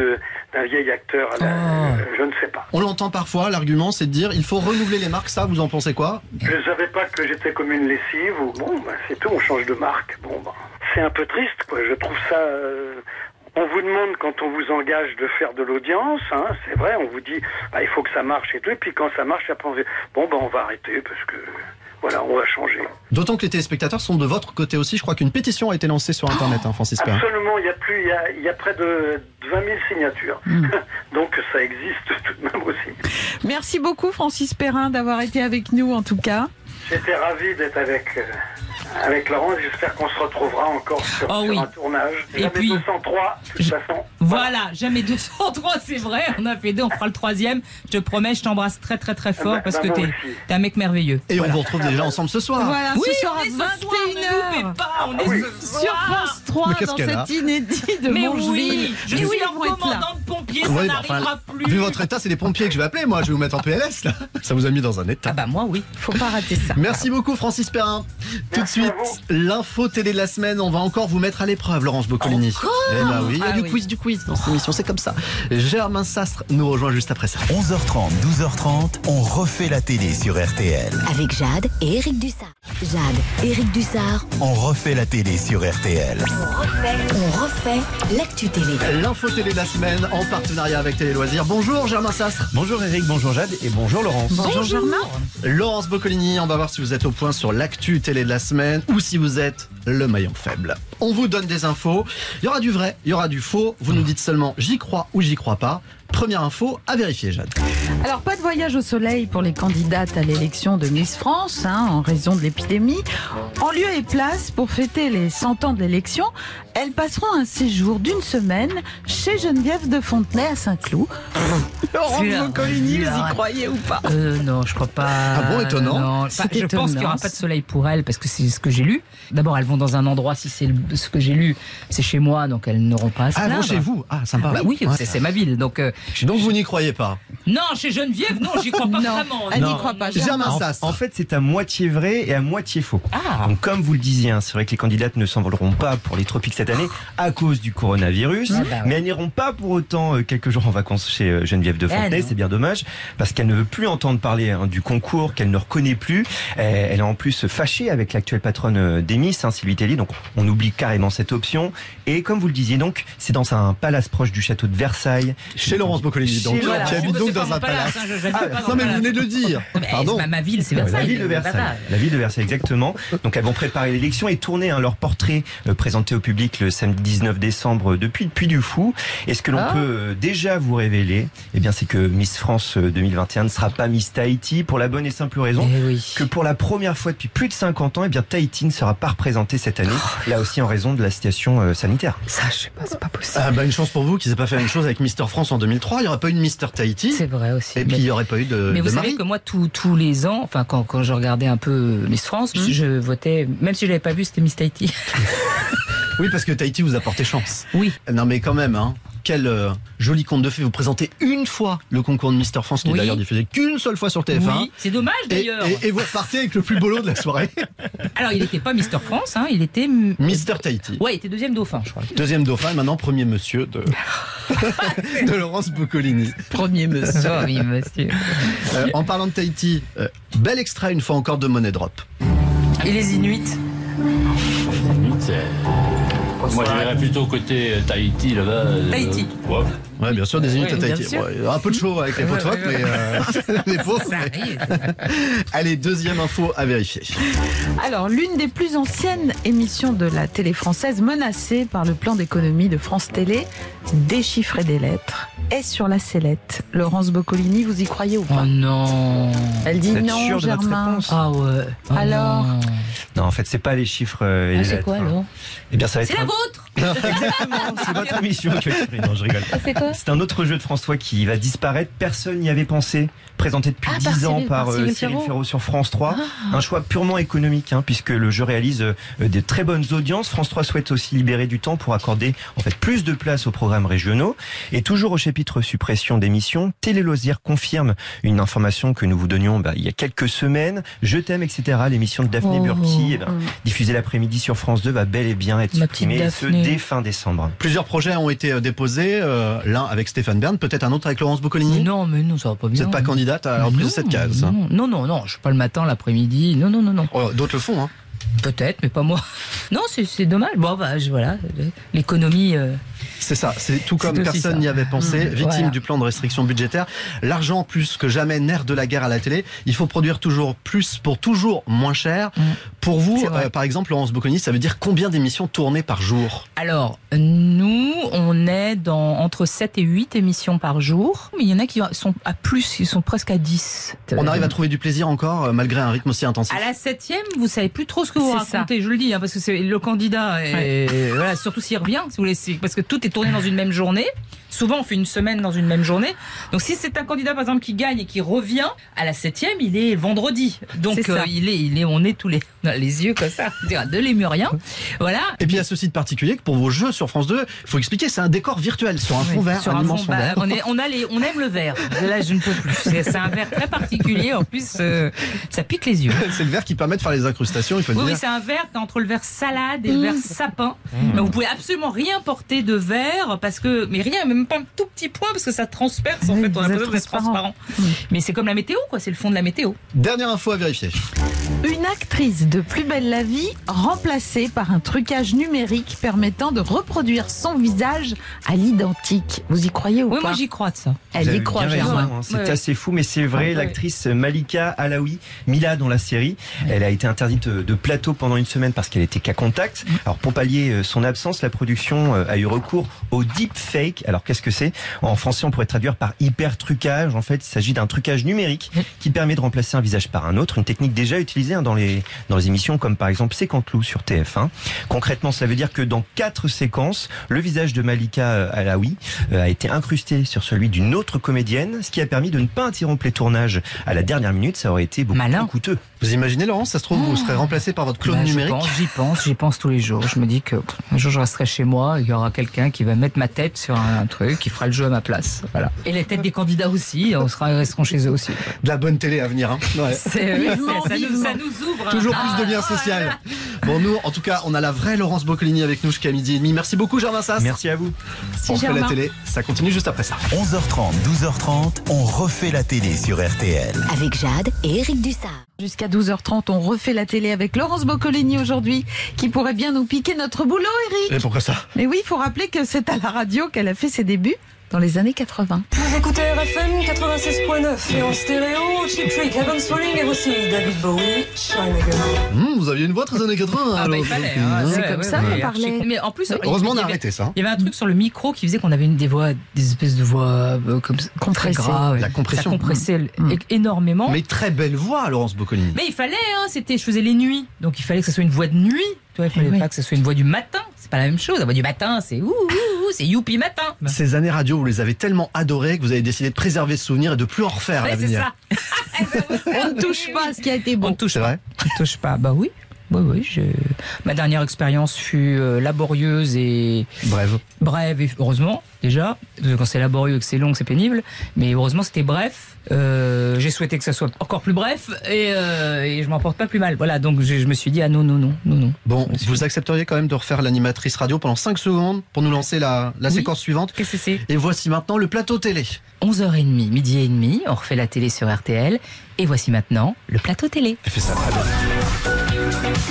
d'un vieil acteur. À la, euh, je ne sais pas. On l'entend parfois, l'argument c'est de dire il faut renouveler les marques, ça vous en pensez quoi? Je ne savais pas que j'étais comme une lessive, ou bon, bah, c'est tout, on change de marque. Bon, bah, c'est un peu triste, quoi. Je trouve ça... Euh, on vous demande, quand on vous engage, de faire de l'audience, hein, c'est vrai, on vous dit bah, il faut que ça marche et tout, et puis quand ça marche, après on dit bon, bah, on va arrêter, parce que... Voilà, on va changer. D'autant que les téléspectateurs sont de votre côté aussi. Je crois qu'une pétition a été lancée sur Internet, hein, Francis Perrin. Absolument, il y a plus, il y a, il y a près de vingt mille signatures. Mm. Donc ça existe tout de même aussi. Merci beaucoup, Francis Perrin, d'avoir été avec nous, en tout cas. J'étais ravi d'être avec, euh, avec Laurent. J'espère qu'on se retrouvera encore sur, oh, sur oui. un tournage. Et jamais puis, deux cent trois, de toute je... façon. Voilà, jamais deux cent trois, c'est vrai. On a fait deux, on fera le troisième. Je te promets, je t'embrasse très très très fort bah, parce bah, que t'es, t'es un mec merveilleux. Et voilà. on vous retrouve déjà ensemble ce soir. Voilà, oui, ce soir on à est vingt et une heures. On est ah, oui. Sur France trois, dans cet inédit de Mais Montjuïc. oui, je Mais suis oui, en commandant de pompiers, ça oui, n'arrivera enfin, plus. Vu votre état, c'est les pompiers que je vais appeler. Moi, je vais vous mettre en P L S là. Ça vous a mis dans un état. Ah bah moi oui. Faut pas rater ça. Merci beaucoup, Francis Perrin. Tout de suite, l'info télé de la semaine. On va encore vous mettre à l'épreuve, Laurence Boccolini. Encore Eh ben oui, il y a ah du oui. quiz, du quiz dans cette émission. C'est comme ça. Germain Sastre nous rejoint juste après ça. onze heures trente, douze heures trente, on refait la télé sur R T L. Avec Jade et Éric Dussard. Jade, Éric Dussard. On refait la télé sur R T L. On refait, on refait l'actu télé. L'info télé de la semaine en partenariat avec Télé Loisirs. Bonjour Germain Sastre. Bonjour Éric, bonjour Jade et bonjour Laurence. Bonjour, bonjour Germain. Laurence Boccolini, on va voir si vous êtes au point sur l'actu télé de la semaine ou si vous êtes le maillon faible. On vous donne des infos. Il y aura du vrai, il y aura du faux. Vous nous dites seulement j'y crois ou j'y crois pas. Première info à vérifier, Jade. Alors, pas de voyage au soleil pour les candidates à l'élection de Miss France, hein, en raison de l'épidémie. En lieu et place, pour fêter les cent ans de l'élection, elles passeront un séjour d'une semaine chez Geneviève de Fontenay à Saint-Cloud. Laurence Boccolini, vous y croyez ou pas? euh, Non, je crois pas. Ah bon, étonnant. Non, enfin, je étonnant. pense qu'il n'y aura pas de soleil pour elles parce que c'est ce que j'ai lu. D'abord, elles vont dans un endroit, si c'est le- ce que j'ai lu, c'est chez moi, donc elles n'auront pas à se Ah, plaindre. bon, chez vous. Ah, sympa. Bah oui, Ouais. c'est, c'est ma ville. Donc, euh, Donc vous n'y croyez pas. non, chez Geneviève, non, j'y crois pas Non, vraiment. elle n'y Non. croit pas. Germain En, Sastre. en fait, c'est à moitié vrai et à moitié faux. Ah. Donc, comme vous le disiez, hein, c'est vrai que les candidates ne s'envoleront pas pour les tropiques cette année à cause du coronavirus, Ah bah ouais. mais elles n'iront pas pour autant euh, quelques jours en vacances chez euh, Geneviève de Ah Fontenay. non. C'est bien dommage parce qu'elle ne veut plus entendre parler hein, du concours qu'elle ne reconnaît plus. Euh, elle est en plus fâchée avec l'actuelle patronne euh, des Miss, hein, Sylvie Tellier. Donc, on oublie carrément cette option. Et comme vous le disiez, donc, c'est dans un palace proche du château de Versailles. Chez Laurence Boccolini, donc, Chez qui Laurence. habite C'est donc pas dans mon un palace. hein, je- j'habite Ah, pas dans non, un mais vous palace. venez de le dire. Mais Pardon. c'est ma, ma ville, c'est La Versailles. ville de Versailles. La ville de Versailles, exactement. Donc elles vont préparer l'élection et tourner hein, leur portrait euh, présenté au public le samedi dix-neuf décembre depuis le Puy du Fou. Et ce que l'on Ah. peut euh, déjà vous révéler, eh bien, c'est que Miss France euh, deux mille vingt et un ne sera pas Miss Tahiti pour la bonne et simple raison Eh oui. que pour la première fois depuis plus de cinquante ans, eh bien, Tahiti ne sera pas représentée cette année. Là aussi en raison de la situation euh, sanitaire. Ça, je sais pas, c'est pas possible. Ah bah une chance pour vous qu'ils aient pas fait la même chose avec Mister France en deux mille trois. Il n'y aurait pas eu de Mister Tahiti. C'est vrai aussi. Et puis il n'y aurait pas eu de, Mais de vous savez Marie. que moi, tous tous les ans, enfin quand, quand je regardais un peu Miss France, Mmh. je votais, même si je l'avais pas vu, c'était Miss Tahiti. Oui, parce que Tahiti vous a porté chance. Oui. Non mais quand même, hein. Quel euh, joli conte de fées. Vous présentez une fois le concours de Mister France, qui Oui. est d'ailleurs diffusé qu'une seule fois sur T F un. Oui, c'est dommage Et, d'ailleurs. et- et vous repartez avec le plus beau lot de la soirée. Alors, il n'était pas Mister France, hein, il était. Mister Tahiti. Ouais, il était deuxième dauphin, je crois. Deuxième dauphin et maintenant premier monsieur de, de Laurence Boccolini. Premier monsieur. Oui, monsieur. Euh, en parlant de Tahiti, euh, bel extrait une fois encore de Money Drop. Et les Inuits? Moi, je verrais plutôt côté euh, Tahiti, là-bas. euh, Tahiti. ouais. Ouais, bien sûr, des Inuits Ouais, à bien Tahiti. sûr. Bon, il y aura un peu de chaud avec les pots de phoque, mais euh, les pauvres. Ça arrive. Allez, deuxième info à vérifier. Alors, l'une des plus anciennes émissions de la télé française menacée par le plan d'économie de France Télé, Déchiffrer des lettres, est sur la sellette. Laurence Boccolini, vous y croyez ou pas? Oh non. Elle dit Vous êtes non, sûr de votre Germain. réponse Ah ouais. Oh Alors non. Non, en fait, c'est pas les chiffres euh, et Ah, les c'est lettres, quoi hein. alors? Eh bien, ça va être C'est la un- vôtre. Exactement, c'est votre émission qui va être prise. Non, je rigole. Ah, c'est quoi? C'est un autre jeu de François qui va disparaître. Personne n'y avait pensé. Présenté depuis Ah, par dix ans Cyril- par par euh, Cyril Cyril Ferraud. Ferraud sur France trois. Ah. Un choix purement économique, hein, puisque le jeu réalise euh, des très bonnes audiences. France trois souhaite aussi libérer du temps pour accorder en fait plus de place aux programmes régionaux. Et toujours au chapitre suppression d'émissions, Télé Loisirs confirme une information que nous vous donnions bah, il y a quelques semaines. Je t'aime, et cetera. L'émission de Daphné Oh. Burki, eh ben, diffusée l'après-midi sur France deux, va bel et bien être Ma petite supprimée. Et ce, Daphné. dès fin décembre. Plusieurs projets ont été déposés, euh, l'un avec Stéphane Bern, peut-être un autre avec Laurence Boccolini. Non, mais non, ça va pas bien. Vous n'êtes pas candidate à en plus de cette case. Non, non, non, non, je suis pas le matin, l'après-midi. Non, non, non, non. Oh, d'autres le font, hein. Peut-être, mais pas moi. Non, c'est dommage. Bon, bah, je, voilà, l'économie. Euh... C'est ça, c'est tout comme personne ça. n'y avait pensé, Mmh, victime voilà. du plan de restriction budgétaire. L'argent plus que jamais, nerf de la guerre à la télé. Il faut produire toujours plus pour toujours moins cher. Mmh. Pour vous, euh, par exemple, Laurence Boccolini, ça veut dire combien d'émissions tournées par jour? Alors, nous, on est dans entre sept et huit émissions par jour. Mais il y en a qui sont à plus, ils sont presque à dix. On arrive à trouver du plaisir encore, malgré un rythme aussi intensif. À la septième, vous savez plus trop ce que vous C'est racontez, ça. je le dis, hein, parce que c'est le candidat, et Ouais. voilà, surtout s'il revient, si vous voulez, parce que tout est tourné dans une même journée. Souvent, on fait une semaine dans une même journée. Donc, si c'est un candidat, par exemple, qui gagne et qui revient, à la septième, il est vendredi. Donc, C'est ça. euh, il est, il est, on est tous les, on a les yeux comme ça, de lémurien. Voilà. Et puis, il y a ce site particulier que pour vos jeux sur France deux, il faut expliquer, c'est un décor virtuel sur un fond Oui, vert, sur un un immense fond fond vert. vert. On, est, on, a les, on aime le vert. Là, je ne peux plus. C'est c'est un vert très particulier. En plus, euh, ça pique les yeux. C'est le vert qui permet de faire les incrustations, il faut le Oui, dire. oui, c'est un verre entre le verre salade et le verre sapin. Mmh. Donc, vous pouvez absolument rien porter de verre parce que, mais rien, même pas un tout petit point parce que ça transperce. En Oui, fait, on vous a êtes l'impression d'être transparent. transparent. Mais c'est comme la météo, quoi. C'est le fond de la météo. Dernière info à vérifier. Une actrice de Plus belle la vie remplacée par un trucage numérique permettant de reproduire son visage à l'identique. Vous y croyez ou Oui, pas? moi j'y crois de ça. Elle Vous y avez croit, bien raison, Germain. hein, c'est Ouais. assez fou, mais c'est vrai. Ouais. L'actrice Malika Alaoui, Mila dans la série, elle a été interdite de plateau pendant une semaine parce qu'elle était cas contact. Alors pour pallier son absence, la production a eu recours au deepfake. Alors qu'est-ce que c'est? En français, on pourrait traduire par hyper trucage. En fait, il s'agit d'un trucage numérique qui permet de remplacer un visage par un autre. Une technique déjà utilisée hein, dans les dans les émissions comme par exemple C'est Canteloup sur T F un. Concrètement, cela veut dire que dans quatre séquences, le visage de Malika Alaoui euh, a été incrusté sur celui d'une autre comédienne, ce qui a permis de ne pas interrompre les tournages à la dernière minute. Ça aurait été beaucoup Malin. plus coûteux. Vous imaginez, Laurence, ça se trouve, vous serez remplacé par votre clone Bah, numérique. J'y pense, j'y pense, j'y pense tous les jours. Je me dis que pff, un jour je resterai chez moi, il y aura quelqu'un qui va mettre ma tête sur un, un truc, qui fera le jeu à ma place. Voilà. Et les têtes des candidats aussi, on sera, ils resteront chez eux aussi. De la bonne télé à venir. Hein. Ouais. C'est, oui, Vivement, c'est- ça, nous, vivement. ça nous ouvre. Toujours Ah, plus de lien social. Bon, nous, en tout cas, on a la vraie Laurence Boccolini avec nous jusqu'à midi et demi. Merci beaucoup, Germain Sass. Merci à vous. On fait la Germain. télé, ça continue juste après ça. onze heures trente, douze heures trente, on refait la télé sur R T L. Avec Jade et Eric Dussard. Jusqu'à douze heures trente, on refait la télé avec Laurence Boccolini aujourd'hui, qui pourrait bien nous piquer notre boulot, Eric. Et pourquoi ça? Mais oui, il faut rappeler que c'est à la radio qu'elle a fait ses débuts dans les années quatre-vingts. Vous écoutez R F M quatre-vingt-seize point neuf et en stéréo, Cheap Trick, Evan Swelling et aussi David Bowie, Shine Again. Mmh, vous aviez une voix très années quatre-vingts. Ah bah, alors, il fallait. Boccolini, hein, hein. C'est ouais, comme ouais, ça ouais, qu'on parlait. archi- Mais en plus, Heureusement, on il y a avait- arrêté ça. Il y avait un truc sur le micro qui faisait qu'on avait une des voix, des espèces de voix euh, comme ça, très Compressées. graves. La compression. Ça compressait Mm. é- énormément. Mais très belle voix, Laurence Boccolini. Mais il fallait, hein, c'était, je faisais les nuits, donc il fallait que ce soit une voix de nuit. Tu vois, il fallait Eh oui. pas que ce soit une voix du matin. C'est pas la même chose. La voix du matin, c'est ouh, ouh, ouh, c'est youpi matin. Ces années radio, vous les avez tellement adorées que vous avez décidé de préserver ce souvenir et de plus en refaire à Ouais, c'est l'avenir. ça. On ne touche pas à ce qui a été On bon. ne touche C'est pas. vrai? On ne touche pas. Bah oui. Oui, oui. Je... Ma dernière expérience fut euh, laborieuse et Bref. brève, et heureusement, déjà. Parce que quand c'est laborieux et que c'est long, c'est pénible. Mais heureusement, c'était bref. Euh, j'ai souhaité que ça soit encore plus bref et, euh, et je m'en porte pas plus mal. Voilà, donc je, je me suis dit, ah non, non, non, non, non. Bon, vous accepteriez quand même de refaire l'animatrice radio pendant cinq secondes pour nous lancer la, la Oui. séquence suivante. Qu'est-ce que c'est? Et voici maintenant le plateau télé. onze heures trente, midi et demi, on refait la télé sur R T L. Et voici maintenant le plateau télé. Elle fait ça très bien.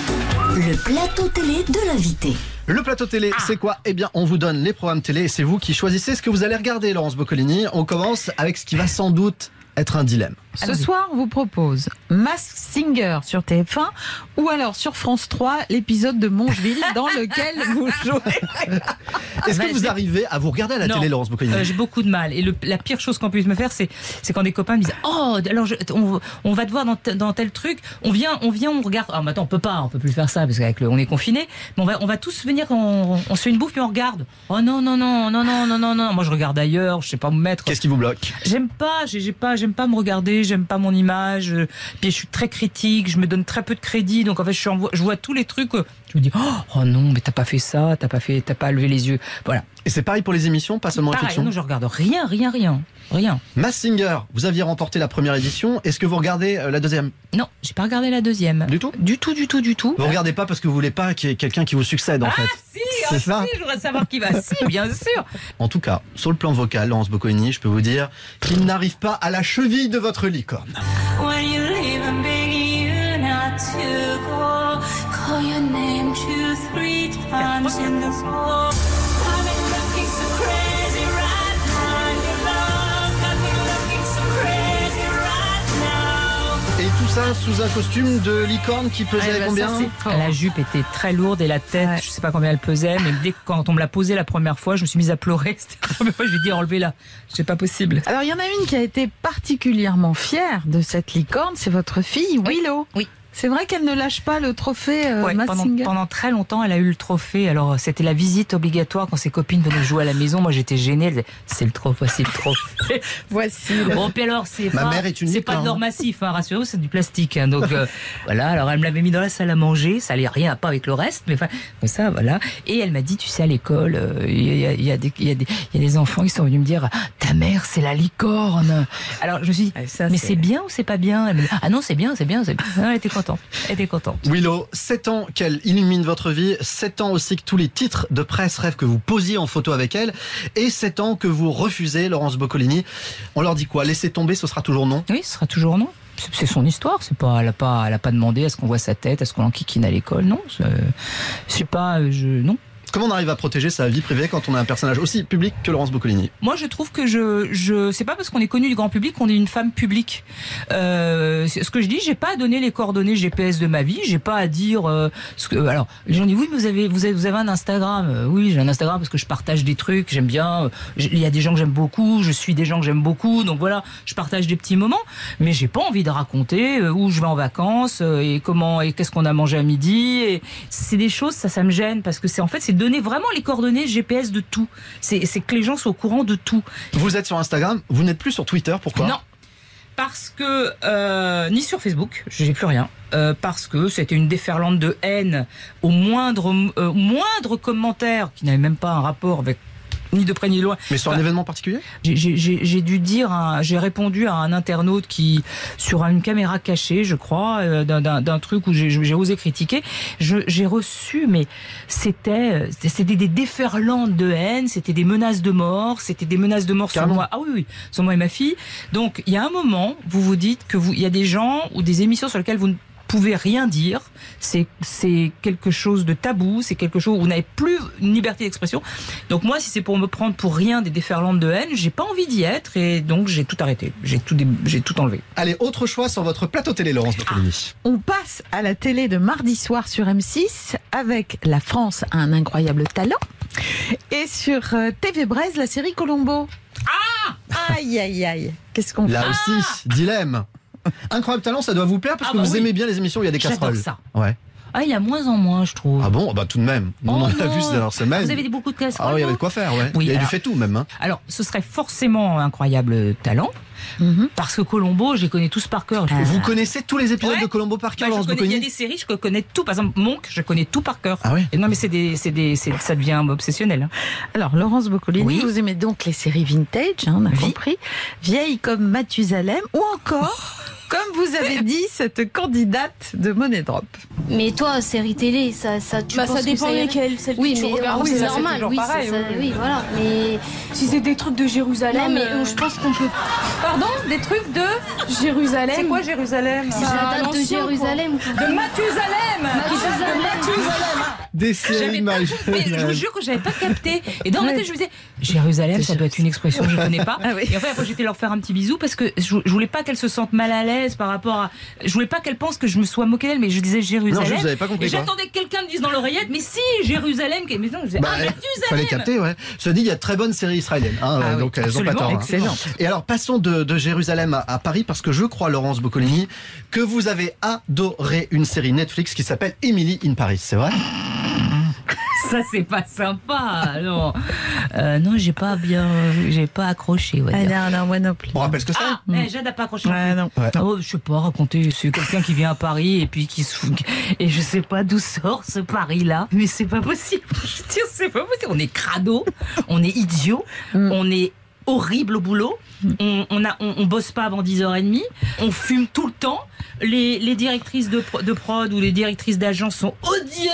Le plateau télé de l'invité. Le plateau télé, c'est quoi? Eh bien, on vous donne les programmes télé et c'est vous qui choisissez ce que vous allez regarder, Laurence Boccolini. On commence avec ce qui va sans doute être un dilemme. Ce soir, on vous propose Masked Singer sur T F un ou alors sur France trois, l'épisode de Mongeville dans lequel vous jouez. Est-ce Bah, que vous j'ai- arrivez à vous regarder à la Non. télé, Laurence Boccolini? Euh, j'ai beaucoup de mal. Et le- la pire chose qu'on puisse me faire, c'est, c'est quand des copains me disent, oh, alors je- on, on va te voir dans, te- dans tel truc. On vient, on vient, on regarde. Ah, mais attends, on peut pas, on peut plus faire ça parce qu'avec le, on est confiné. Mais on va, on va tous venir, on, on se fait une bouffe puis on regarde. Oh non, non, non, non, non, non, non, non. Moi, je regarde ailleurs. Je sais pas où me mettre. Qu'est-ce qui vous bloque? J'aime pas, j'ai, j'ai pas, j'aime pas me regarder. J'aime pas mon image. euh, Puis je suis très critique. Je me donne très peu de crédit. Donc en fait, je, suis en- je vois tous les trucs. euh, Je me dis, oh, oh non, mais t'as pas fait ça, t'as pas fait, t'as pas levé les yeux. Voilà. Et c'est pareil pour les émissions, pas seulement la Pareil, fiction? non, je regarde rien, rien, rien, rien. Masked Singer, vous aviez remporté la première édition. Est-ce que vous regardez euh, la deuxième? Non, j'ai pas regardé la deuxième. Du tout? Du tout, du tout, du tout. Vous regardez pas parce que vous voulez pas qu'il y ait quelqu'un qui vous succède, en Ah fait. si, C'est ça. Si, je voudrais savoir qui va. Si, bien sûr. En tout cas, sur le plan vocal, Laurence Boccolini, je peux vous dire qu'il n'arrive pas à la cheville de votre licorne. When you leave, I'm begging you not to go. Call your name two, three times in the fall. I've been looking so crazy right now. Your love got me looking so crazy right now. Et tout ça sous un costume de licorne qui pesait Ah, bah, combien? ça, c'est fort. La jupe était très lourde et la tête, ouais. je sais pas combien elle pesait, mais dès que quand on me l'a posée la première fois, je me suis mise à pleurer. C'était la première fois que je lui ai dit enlevez-la. C'est pas possible. Alors il y en a une qui a été particulièrement fière de cette licorne, c'est votre fille Willow. Oui. C'est vrai qu'elle ne lâche pas le trophée euh, Ouais, Mask pendant, Singer. pendant très longtemps, elle a eu le trophée. Alors, c'était la visite obligatoire quand ses copines venaient jouer à la maison. Moi, j'étais gênée. Elle disait, c'est le trophée, voici le trophée. Voici. Bon, puis alors, c'est Ma pas, mère est une c'est pas de licorne. l'or massif, hein, rassurez-vous, c'est du plastique. Hein, donc, euh, voilà. Alors, elle me l'avait mis dans la salle à manger. Ça allait rien, pas avec le reste, mais enfin, comme ça, voilà. Et elle m'a dit, tu sais, à l'école, il euh, y, a, y, a des, y, a des, y a des enfants qui sont venus me dire, ta mère, c'est la licorne. Alors, je me suis dit, ça, mais c'est- c'est bien ou c'est pas bien? Elle me dit, ah non, c'est bien, c'est bien, c'est bien. Elle était contente. Elle était contente. Willow, sept ans qu'elle illumine votre vie, sept ans aussi que tous les titres de presse rêvent que vous posiez en photo avec elle, et sept ans que vous refusez, Laurence Boccolini. On leur dit quoi? Laissez tomber, ce sera toujours non? Oui, ce sera toujours non. C'est- C'est son histoire. C'est pas, elle a pas, elle a pas demandé à ce qu'on voit sa tête, à ce qu'on l'enquiquine à l'école. Non, c'est c'est pas, euh, je, non. Comment on arrive à protéger sa vie privée quand on a un personnage aussi public que Laurence Boccolini? Moi, je trouve que je, je, c'est pas parce qu'on est connu du grand public qu'on est une femme publique. Euh, c'est ce que je dis, j'ai pas à donner les coordonnées G P S de ma vie, j'ai pas à dire. Euh, ce que, alors, les gens disent oui, mais vous avez, vous avez, vous avez un Instagram. Euh, oui, j'ai un Instagram parce que je partage des trucs, j'aime bien. Euh, j'ai- Il y a des gens que j'aime beaucoup, je suis des gens que j'aime beaucoup, donc voilà, je partage des petits moments. Mais j'ai pas envie de raconter euh, où je vais en vacances euh, et comment et qu'est-ce qu'on a mangé à midi. Et c'est des choses, ça, ça me gêne parce que c'est en fait, c'est donner vraiment les coordonnées G P S de tout. C'est, c'est que les gens soient au courant de tout. Vous êtes sur Instagram, vous n'êtes plus sur Twitter, pourquoi? Non, parce que euh, ni sur Facebook, j'ai plus rien. Euh, parce que c'était une déferlante de haine au moindre euh, moindre commentaire qui n'avait même pas un rapport avec ni de près ni de loin. Mais sur un Enfin, événement particulier? j'ai- J'ai j'ai- j'ai dû dire, un- j'ai répondu à un internaute qui, sur une caméra cachée, je crois, euh, d'un- d'un d'un truc où j'ai j'ai osé critiquer, je- j'ai reçu, mais c'était c'était des déferlantes de haine, c'était des menaces de mort, c'était des menaces de mort sur Carrément. moi. Ah oui, oui, sur moi et ma fille. Donc, il y a un moment, vous vous dites que vous, il y a des gens ou des émissions sur lesquelles vous ne pouvez rien dire, c'est c'est quelque chose de tabou, c'est quelque chose où vous n'avez plus une liberté d'expression. Donc moi, si c'est pour me prendre pour rien des déferlantes de haine, j'ai pas envie d'y être et donc j'ai tout arrêté, j'ai tout dé- j'ai tout enlevé. Allez, autre choix sur votre plateau télé, Laurence Boccolini. On passe à la télé de mardi soir sur M six avec La France a un incroyable talent. Et sur euh, T V Braise, la série Colombo. Ah Aïe, aïe, aïe. Qu'est-ce qu'on fait? Là aussi, dilemme. Incroyable talent, ça doit vous plaire parce Ah que bah vous oui. aimez bien les émissions où il y a des J'adore casseroles. ça. Ouais. Ah, il y a moins en moins, je trouve. Ah bon? Bah tout de même. Nous, on en Oh a non. vu ces dernières semaines. Vous avez des- beaucoup de casseroles, Ah oui, il y vous avait de quoi faire, ouais. Oui, il y a alors- du fait tout même. Hein. Alors, ce serait forcément un incroyable talent. Parce que Colombo, je les connais tous par cœur. Vous connaissez tous les épisodes Ouais. de Colombo par cœur, Bah, je Laurence connais- Il y a Boccolini? des séries, je connais tout. Par exemple, Monk, je connais tout par cœur. Ah oui? Et non, mais c'est des, c'est des, c'est- ça devient obsessionnel. hein. Alors, Laurence Boccolini, Oui. vous aimez donc les séries vintage, hein, on a compris. Vieilles comme Mathusalem ou encore, comme vous avez dit, cette candidate de Money Drop. Mais toi, série télé, ça, ça tu Bah, penses ça que dépend irait lesquelles, celles oui, que tu mais regardes. oui, Oui, c'est ça, c'est normal. toujours Oui, pareil, c'est ça, oui. oui, voilà. Mais Si c'est des trucs de Jérusalem. non, mais euh, je pense qu'on peut. Pardon? Des trucs de Jérusalem. C'est quoi Jérusalem? C'est la date de Jérusalem. De Mathusalem. Mathusalem. Mathusalem. Des J'avais séries pas Marie- compris, je vous jure que j'avais pas capté. Et dans ma tête, je me disais, Jérusalem, ça doit être une expression que je connais pas. Ah oui. Et enfin, après, j'étais leur faire un petit bisou parce que je, je voulais pas qu'elle se sente mal à l'aise par rapport à. Je voulais pas qu'elle pense que je me sois moquée d'elle, mais je disais Jérusalem. Non, je vous avais pas compris, Et quoi. j'attendais que quelqu'un me dise dans l'oreillette, mais si, Jérusalem. Mais non, je disais, Bah, ah, il Mathusalem. fallait capter, ouais. Cela dit, il y a de très bonnes séries israéliennes, hein, Ah oui, donc elles ont absolument, pas tort. hein. excellent. Et alors, passons de, de Jérusalem à, à Paris, parce que je crois, Laurence Boccolini, que vous avez adoré une série Netflix qui s'appelle Emily in Paris, c'est vrai? Ça, c'est pas sympa. Non, euh, non, j'ai pas bien, j'ai pas accroché. On va Ah dire. non, non, moi non plus. On rappelle ce que c'est? Ah, eh, Jade n'a pas accroché. Ouais, non. Ouais. Oh, je sais pas raconter. C'est quelqu'un qui vient à Paris et puis qui se fout. Et je sais pas d'où sort ce Paris-là. Mais c'est pas possible. Je veux dire, c'est pas possible. On est crado, on est idiot, on est horrible au boulot. On, on, a, on, on bosse pas avant dix heures trente. On fume tout le temps. Les, les directrices de, pro- de prod ou les directrices d'agence sont odieuses.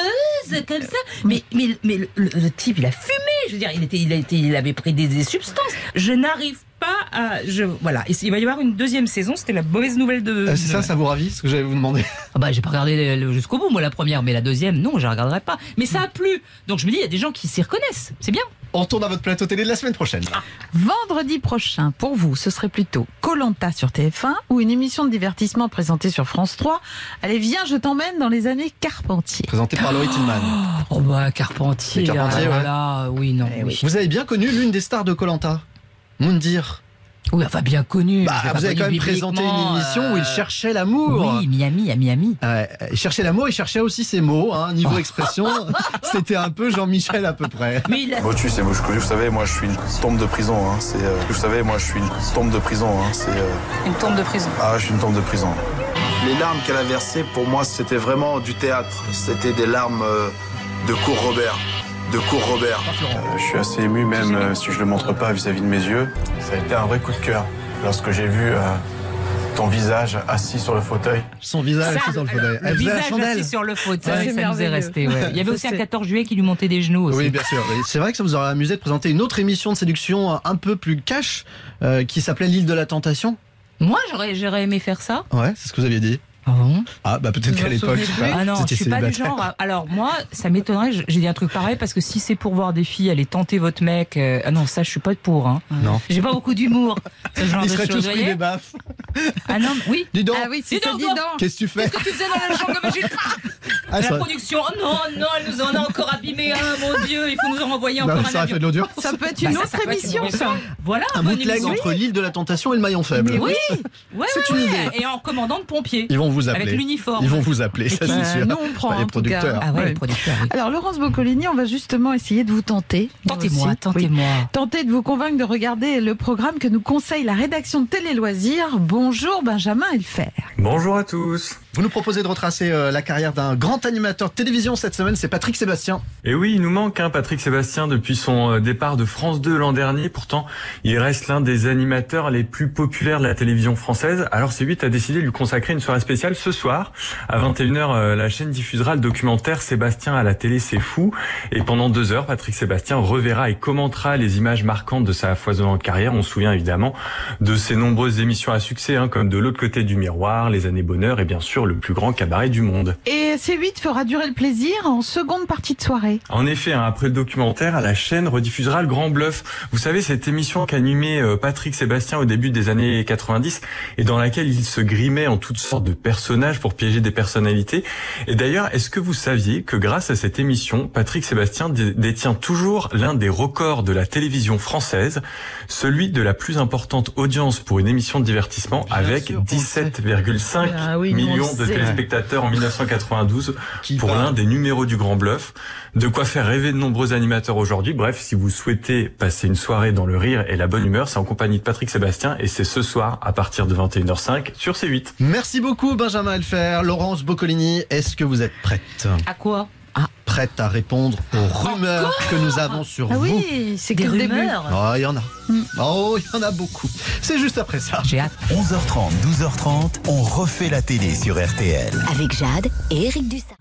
pose comme ça. Mais, mais, mais le, le- le type, il a fumé. Je veux dire, il, était, il, a été, il avait pris des, des substances. Je n'arrive pas à. Je, voilà. Et il va y avoir une deuxième saison. C'était la mauvaise nouvelle de. Euh, c'est ça, de- ça vous ravit, ce que j'allais vous demander? Ah bah, j'ai pas regardé le- le- jusqu'au bout, moi, la première. Mais la deuxième, non, je la regarderai pas. Mais ça a plu. Donc je me dis, il y a des gens qui s'y reconnaissent. C'est bien. On retourne à votre plateau télé de la semaine prochaine. Vendredi prochain, pour vous, ce serait plutôt Koh-Lanta sur T F un ou une émission de divertissement présentée sur France trois. Allez, viens, je t'emmène dans les années Carpentier. Présenté par Laurie Tillman. Oh bah, Carpentier. Les Carpentier, ah, ouais. là, oui, non. oui. Vous avez bien connu l'une des stars de Koh-Lanta, Moundir. Oui, enfin, bien connu. Bah, Je l'ai pas vous avez connu quand même présenté une bibliquement, émission où il euh, cherchait l'amour. Oui, Miami, à Miami. Ouais, il cherchait l'amour, il cherchait aussi ses mots. Hein, niveau expression, c'était un peu Jean-Michel à peu près. Mais il a... Motus et bouche cousue, vous savez, moi je suis une tombe de prison. Hein, c'est, euh, vous savez, moi je suis une tombe de prison. Hein, c'est, euh, Une tombe de prison. ah, je suis une tombe de prison. Les larmes qu'elle a versées, pour moi, c'était vraiment du théâtre. C'était des larmes euh, de Cour Robert. De Cour Robert. Euh, je suis assez ému, même euh, si je le montre pas vis-à-vis de mes yeux. Ça a été un vrai coup de cœur lorsque j'ai vu euh, ton visage assis sur le fauteuil. Son visage Ça, assis sur le fauteuil. Le Elle faisait la visage chandelle. assis sur le Ça, fauteuil, c'est ça, nous est merveilleux. resté. Ouais. Il y avait Ça, aussi un c'est- quatorze juillet qui lui montait des genoux aussi. Oui, bien sûr. Et c'est vrai que ça vous aurait amusé de présenter une autre émission de séduction un peu plus cash euh, qui s'appelait L'île de la tentation. Moi, j'aurais, j'aurais aimé faire ça. Ouais, c'est ce que vous aviez dit. Ah bon Ah, bah peut-être Vous qu'à en l'époque, je souvenez sais plus pas. Ah non, vous je étiez suis pas du célibataire. genre. à- Alors moi, ça m'étonnerait. je- J'ai dit un truc pareil parce que si c'est pour voir des filles aller tenter votre mec, euh, ah non, ça je suis pas pour. Hein. Non. J'ai pas beaucoup d'humour. Ce genre Ils de seraient choses, tous vous pris voyez. des baffes. Ah non, mais- oui. Dis donc, Ah oui, c'est Dis ça, donc, dis donc. donc. qu'est-ce que tu fais Qu'est-ce que tu faisais dans la chambre de Brigitte Ah, La ça- production. Oh non, non, elle nous en a encore abîmé un, mon Dieu. Il faut nous en renvoyer Non, encore mais un ça a avion. fait de l'audience. Ça peut être Bah, une ça, autre ça peut être une émission, ça. Voilà, Un bonne bootleg émission. entre l'île de la tentation et le maillon faible. Mais oui, ouais, C'est ouais, une ouais. idée. Et en commandant de pompier. Ils vont vous appeler. Avec l'uniforme. Ils vont vous appeler, ça Bah, c'est sûr. nous, on prend, Pas les en tout cas. producteurs. Ah ouais, Ouais. les producteurs. oui. Alors, Laurence Boccolini, on va justement essayer de vous tenter. Nous Tentez-moi, aussi. tentez-moi. Oui. Tentez de vous convaincre de regarder le programme que nous conseille la rédaction de Télé Loisirs. Bonjour Benjamin Elfer. Bonjour à tous. Vous nous proposez de retracer euh, la carrière d'un grand animateur de télévision cette semaine, c'est Patrick Sébastien. Et oui, il nous manque hein, Patrick Sébastien depuis son euh, départ de France deux l'an dernier. Pourtant, il reste l'un des animateurs les plus populaires de la télévision française. Alors C huit a décidé de lui consacrer une soirée spéciale ce soir. À vingt et une heures, euh, la chaîne diffusera le documentaire Sébastien à la télé, c'est fou. Et pendant deux heures, Patrick Sébastien reverra et commentera les images marquantes de sa foisonnante carrière. On se souvient évidemment de ses nombreuses émissions à succès, hein, comme De l'autre côté du miroir, Les années bonheur et bien sûr le plus grand cabaret du monde. Et C huit fera durer le plaisir en seconde partie de soirée. En effet, hein, après le documentaire, la chaîne rediffusera Le Grand Bluff. Vous savez, cette émission qu'animait euh, Patrick Sébastien au début des années quatre-vingt-dix et dans laquelle il se grimait en toutes sortes de personnages pour piéger des personnalités. Et d'ailleurs, est-ce que vous saviez que grâce à cette émission, Patrick Sébastien dé- détient toujours l'un des records de la télévision française, celui de la plus importante audience pour une émission de divertissement Bien avec sûr, on le dix-sept virgule cinq Ah oui, nous, on millions le de sait. téléspectateurs en mille neuf cent quatre-vingt-douze Qui pour parle. l'un des numéros du Grand Bluff. De quoi faire rêver de nombreux animateurs aujourd'hui. Bref, si vous souhaitez passer une soirée dans le rire et la bonne humeur, c'est en compagnie de Patrick Sébastien et c'est ce soir à partir de vingt et une heures cinq sur C huit. Merci beaucoup Benjamin Elfer. Laurence Boccolini, est-ce que vous êtes prête À quoi? Ah, prête à répondre aux rumeurs que nous avons sur Ah vous. oui, c'est que Des le début. rumeurs. Oh, il y en a. Oh, il y en a beaucoup. C'est juste après ça. J'ai hâte. onze heures trente, douze heures trente, on refait la télé sur R T L. Avec Jade et Eric Dussat.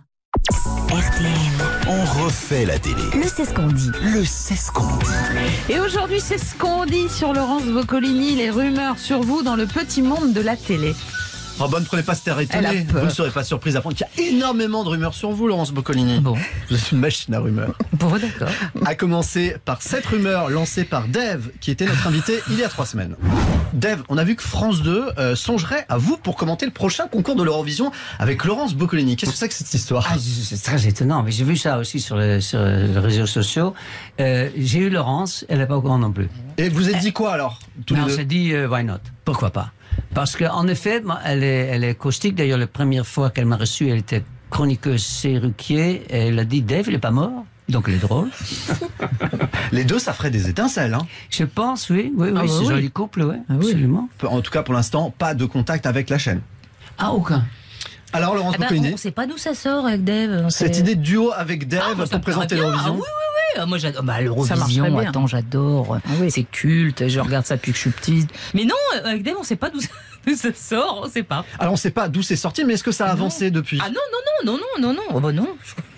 R T L. On refait la télé. Le C'est ce qu'on dit. Le c'est ce qu'on dit. Et aujourd'hui, c'est ce qu'on dit sur Laurence Boccolini, les rumeurs sur vous dans le petit monde de la télé. Oh, bonne, prenez pas cette air Elle a étonnée. peur. Vous ne serez pas surprise d'apprendre qu'il y a énormément de rumeurs sur vous, Laurence Boccolini. Bon. Vous êtes une machine à rumeurs. Bon, d'accord. À commencer par cette rumeur lancée par Dave, qui était notre invité il y a trois semaines. Dave, on a vu que France deux euh, songerait à vous pour commenter le prochain concours de l'Eurovision avec Laurence Boccolini. Qu'est-ce que c'est que cette histoire? Ah, c'est très étonnant, mais j'ai vu ça aussi sur les, sur les réseaux sociaux. Euh, j'ai eu Laurence, elle n'est pas au courant non plus. Et vous êtes dit quoi alors tous Mais les on deux s'est dit, euh, why not? Pourquoi pas? Parce qu'en effet, moi, elle est, elle est caustique. D'ailleurs, la première fois qu'elle m'a reçue, elle était chroniqueuse chez Ruquier. Et elle a dit, Dave, il n'est pas mort. Donc, elle est drôle. Les deux, ça ferait des étincelles. Hein. Je pense, oui. Oui, oui, Ah bah c'est oui. joli couple, oui, Ah oui. absolument. En tout cas, pour l'instant, pas de contact avec la chaîne. Ah, aucun. Alors, Laurence Ah bah, Boccolini, on sait pas d'où ça sort avec Dave. cette idée de duo avec Dave Ah, bah, ça pour me présenter paraît bien. l'Eurovision. Ah, oui, oui, oui. Ah, moi, j'adore. Bah, Ça l'Eurovision, marcherait bien. attends, j'adore. C'est culte. Je regarde ça depuis que je suis petite. Mais non, euh, avec Dave, on sait pas d'où ça, d'où ça sort. On sait pas. Alors, on ne sait pas d'où c'est sorti, mais est-ce que ça a avancé depuis? Ah non, non, non, non, non, non, non. Oh, bah non.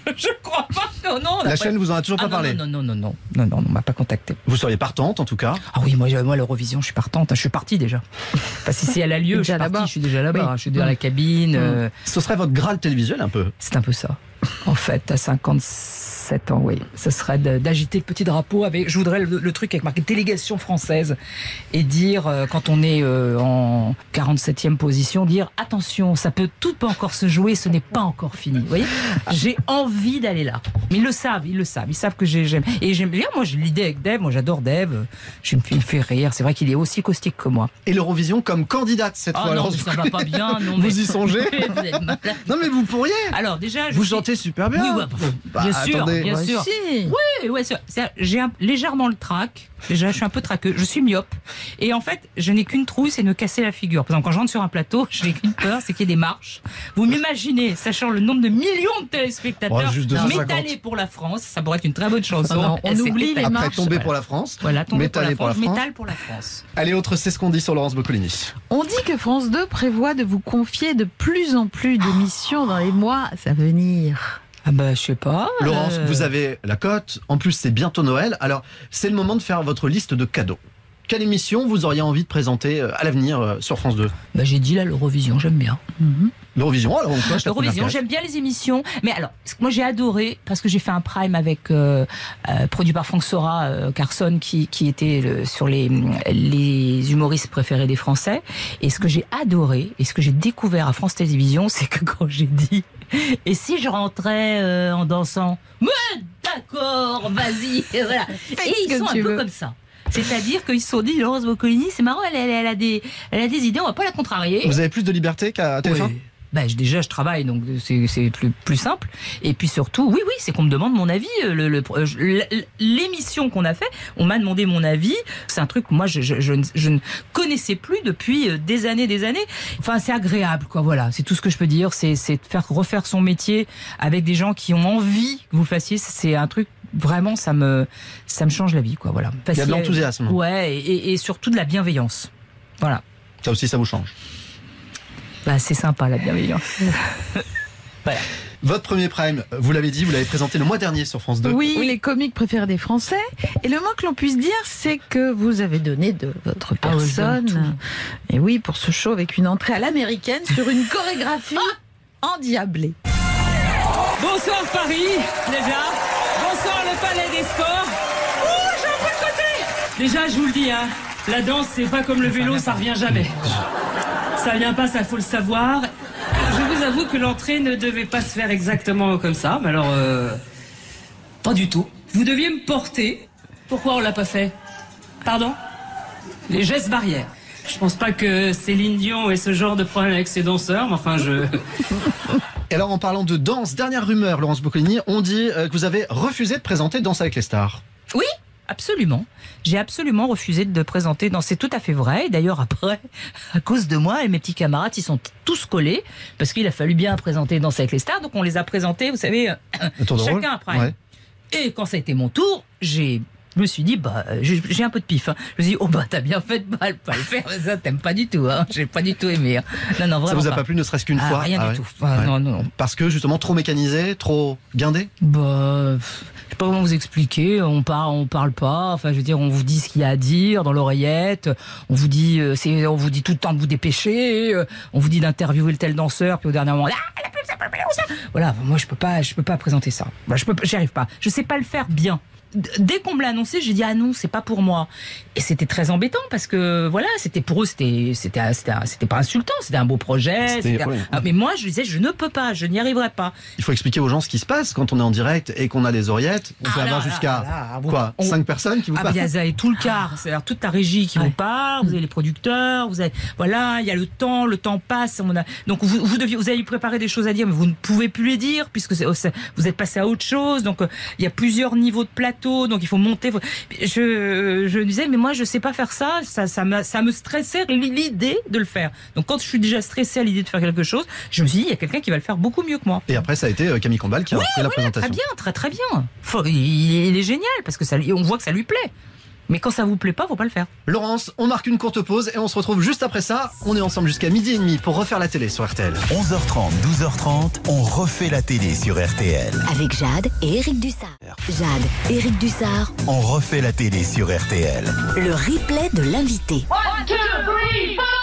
Je crois pas. Non, non. La pas... chaîne vous en a toujours ah, pas non, parlé. Non, non, non, non, non, non, on m'a pas contacté. Vous seriez partante en tout cas. Ah oui, moi, moi l'Eurovision, je suis partante. Je suis partie déjà. Parce que si elle a lieu, je suis partie. Je suis déjà là-bas. Oui. Je suis dans la cabine. Euh... Ce serait votre Graal télévisuel un peu. C'est un peu ça. En fait, à cinquante-sept ans, oui. Ce serait d'agiter le petit drapeau avec. Je voudrais le, le truc avec marqué délégation française et dire euh, quand on est euh, en quarante-septième position, dire attention, ça peut tout peut encore se jouer, ce n'est pas encore fini. Vous voyez, j'ai envie d'aller là. Mais ils le savent, ils le savent, ils savent que j'aime. Et j'aime bien. Moi, je l'idée avec Dave. Moi, j'adore Dave. Je me fais, il me fait rire. C'est vrai qu'il est aussi caustique que moi. Et l'Eurovision comme candidate cette ah fois. Non, alors, mais ça va pas bien. Non, vous mais... y songez? Vous êtes malade. Non, mais vous pourriez. Alors déjà, je vous suis... chantez super bien. Oui, ouais, bah, bien sûr, attendez. bien ouais, sûr. Si. Oui, ouais, j'ai un, légèrement le trac. Déjà, je suis un peu traqueux. Je suis myope. Et en fait, je n'ai qu'une trouille, c'est de me casser la figure. Par exemple, quand je rentre sur un plateau, je n'ai qu'une peur, c'est qu'il y ait des marches. Vous m'imaginez, sachant le nombre de millions de téléspectateurs, oh, métalés pour la France, ça pourrait être une très bonne chanson. Non, on oublie les Après, marches. tomber pour la France. Voilà, tomber pour la France, pour la France. métal pour la France. Allez, autre, c'est ce qu'on dit sur Laurence Boccolini. On dit que France deux prévoit de vous confier de plus en plus d'émissions dans les mois à venir. Ah bah je sais pas. Laurence, euh... vous avez la cote. En plus, c'est bientôt Noël. Alors, c'est le moment de faire votre liste de cadeaux. Quelle émission vous auriez envie de présenter à l'avenir sur France deux? Bah j'ai dit là l'Eurovision, j'aime bien. Mm-hmm. L'Eurovision, alors on coche. L'Eurovision, j'aime bien les émissions. Mais alors, moi j'ai adoré parce que j'ai fait un prime avec euh, euh, produit par Franck Sora, euh, Carson, qui qui était le, sur les les humoristes préférés des Français. Et ce que j'ai adoré et ce que j'ai découvert à France Télévisions, c'est que quand j'ai dit et si je rentrais euh, en dansant, mais d'accord, vas-y, voilà. Et ils sont un peu veux. Comme ça. C'est-à-dire qu'ils se sont dit, Laurence Boccolini, c'est marrant, elle, elle, elle, a des, elle a des idées, on va pas la contrarier. Vous avez plus de liberté qu'à T F un? Oui. Ben, déjà, je travaille, donc c'est, c'est plus, plus simple. Et puis surtout, oui, oui, c'est qu'on me demande mon avis. Le, le, l'émission qu'on a fait, on m'a demandé mon avis. C'est un truc que moi, je, je, je, je ne connaissais plus depuis des années, des années. Enfin, c'est agréable, quoi, voilà. C'est tout ce que je peux dire. C'est, c'est de faire refaire son métier avec des gens qui ont envie que vous le fassiez. C'est un truc... Vraiment, ça me, ça me change la vie, quoi. Voilà. Il y a de l'enthousiasme. Ouais, et, et surtout de la bienveillance. Voilà. Ça aussi, ça vous change. Bah, c'est sympa, la bienveillance. Voilà. Votre premier prime, vous l'avez dit, vous l'avez présenté le mois dernier sur France deux. Oui, oui, les comiques préférés des Français. Et le moins que l'on puisse dire, c'est que vous avez donné de votre personne. Ah oui, et oui, pour ce show avec une entrée à l'américaine sur une chorégraphie endiablée. Bonsoir Paris, déjà. Bonsoir le Palais des Sports. Ouh, j'ai un peu de côté. Déjà, je vous le dis, hein, la danse, c'est pas comme le vélo, ça revient jamais. Ça vient pas, ça faut le savoir. Je vous avoue que l'entrée ne devait pas se faire exactement comme ça, mais alors, euh, pas du tout. Vous deviez me porter. Pourquoi on l'a pas fait? Pardon? Les gestes barrières. Je pense pas que Céline Dion ait ce genre de problème avec ses danseurs, mais enfin, je... Et alors, en parlant de danse, dernière rumeur, Laurence Boccolini, on dit que vous avez refusé de présenter Danse avec les stars. Oui, absolument. J'ai absolument refusé de présenter Danse. C'est tout à fait vrai. Et d'ailleurs, après, à cause de moi et mes petits camarades, ils sont tous collés parce qu'il a fallu bien présenter Danse avec les stars. Donc, on les a présentés, vous savez, chacun après. Ouais. Et quand ça a été mon tour, j'ai... Je me suis dit, bah, j'ai, j'ai un peu de pif. Hein. Je me suis dit, oh, bah, t'as bien fait de pas, pas le faire, mais ça, t'aimes pas du tout, hein. J'ai pas du tout aimé. Hein. Non, non, vraiment. Ça vous a pas, pas plu, ne serait-ce qu'une ah, fois? Rien ah, du ouais. tout. Ah, ouais. Non, non, non. Parce que, justement, trop mécanisé, trop guindé? Bah, je sais pas comment vous expliquer. On parle, on parle pas. Enfin, je veux dire, on vous dit ce qu'il y a à dire dans l'oreillette. On vous dit, c'est, on vous dit tout le temps de vous dépêcher. On vous dit d'interviewer le tel danseur, puis au dernier moment, ah, la pub, ça peut ça. Voilà. Moi, je peux pas, je peux pas présenter ça. Bah, je peux, j'y arrive pas. Je sais pas le faire bien. Dès qu'on me l'a annoncé, j'ai dit ah non, c'est pas pour moi. Et c'était très embêtant parce que voilà, c'était pour eux, c'était c'était c'était, c'était pas insultant, c'était un beau projet. C'était, c'était ouais. un... Mais moi, je disais je ne peux pas, je n'y arriverai pas. Il faut expliquer aux gens ce qui se passe quand on est en direct et qu'on a les oreillettes. On ah peut là, avoir jusqu'à là, là, là, quoi, on... cinq personnes qui vous ah, parlent. Ah, vous avez tout le quart, c'est-à-dire toute ta régie qui ouais. vous parle. Vous avez les producteurs, vous avez voilà, il y a le temps, le temps passe. On a... Donc vous vous deviez, vous avez préparé des choses à dire, mais vous ne pouvez plus les dire puisque c'est, c'est, vous êtes passé à autre chose. Donc il euh, y a plusieurs niveaux de plateau, donc il faut monter. Je, je disais, mais moi, je sais pas faire ça. Ça, ça, me, ça me stressait l'idée de le faire. Donc, quand je suis déjà stressée à l'idée de faire quelque chose, je me suis dit, il y a quelqu'un qui va le faire beaucoup mieux que moi. Et après, ça a été Camille Combal qui a oui, fait la oui, présentation. Très bien, très très bien. Faut, il, il est génial parce que ça, on voit que ça lui plaît. Mais quand ça vous plaît pas, faut pas le faire. Laurence, on marque une courte pause et on se retrouve juste après ça. On est ensemble jusqu'à midi et demi pour refaire la télé sur R T L. onze heures trente, douze heures trente, on refait la télé sur R T L. Avec Jade et Eric Dussard. Jade, Eric Dussard, On refait la télé sur R T L. le replay de l'invité. One, two, three, four.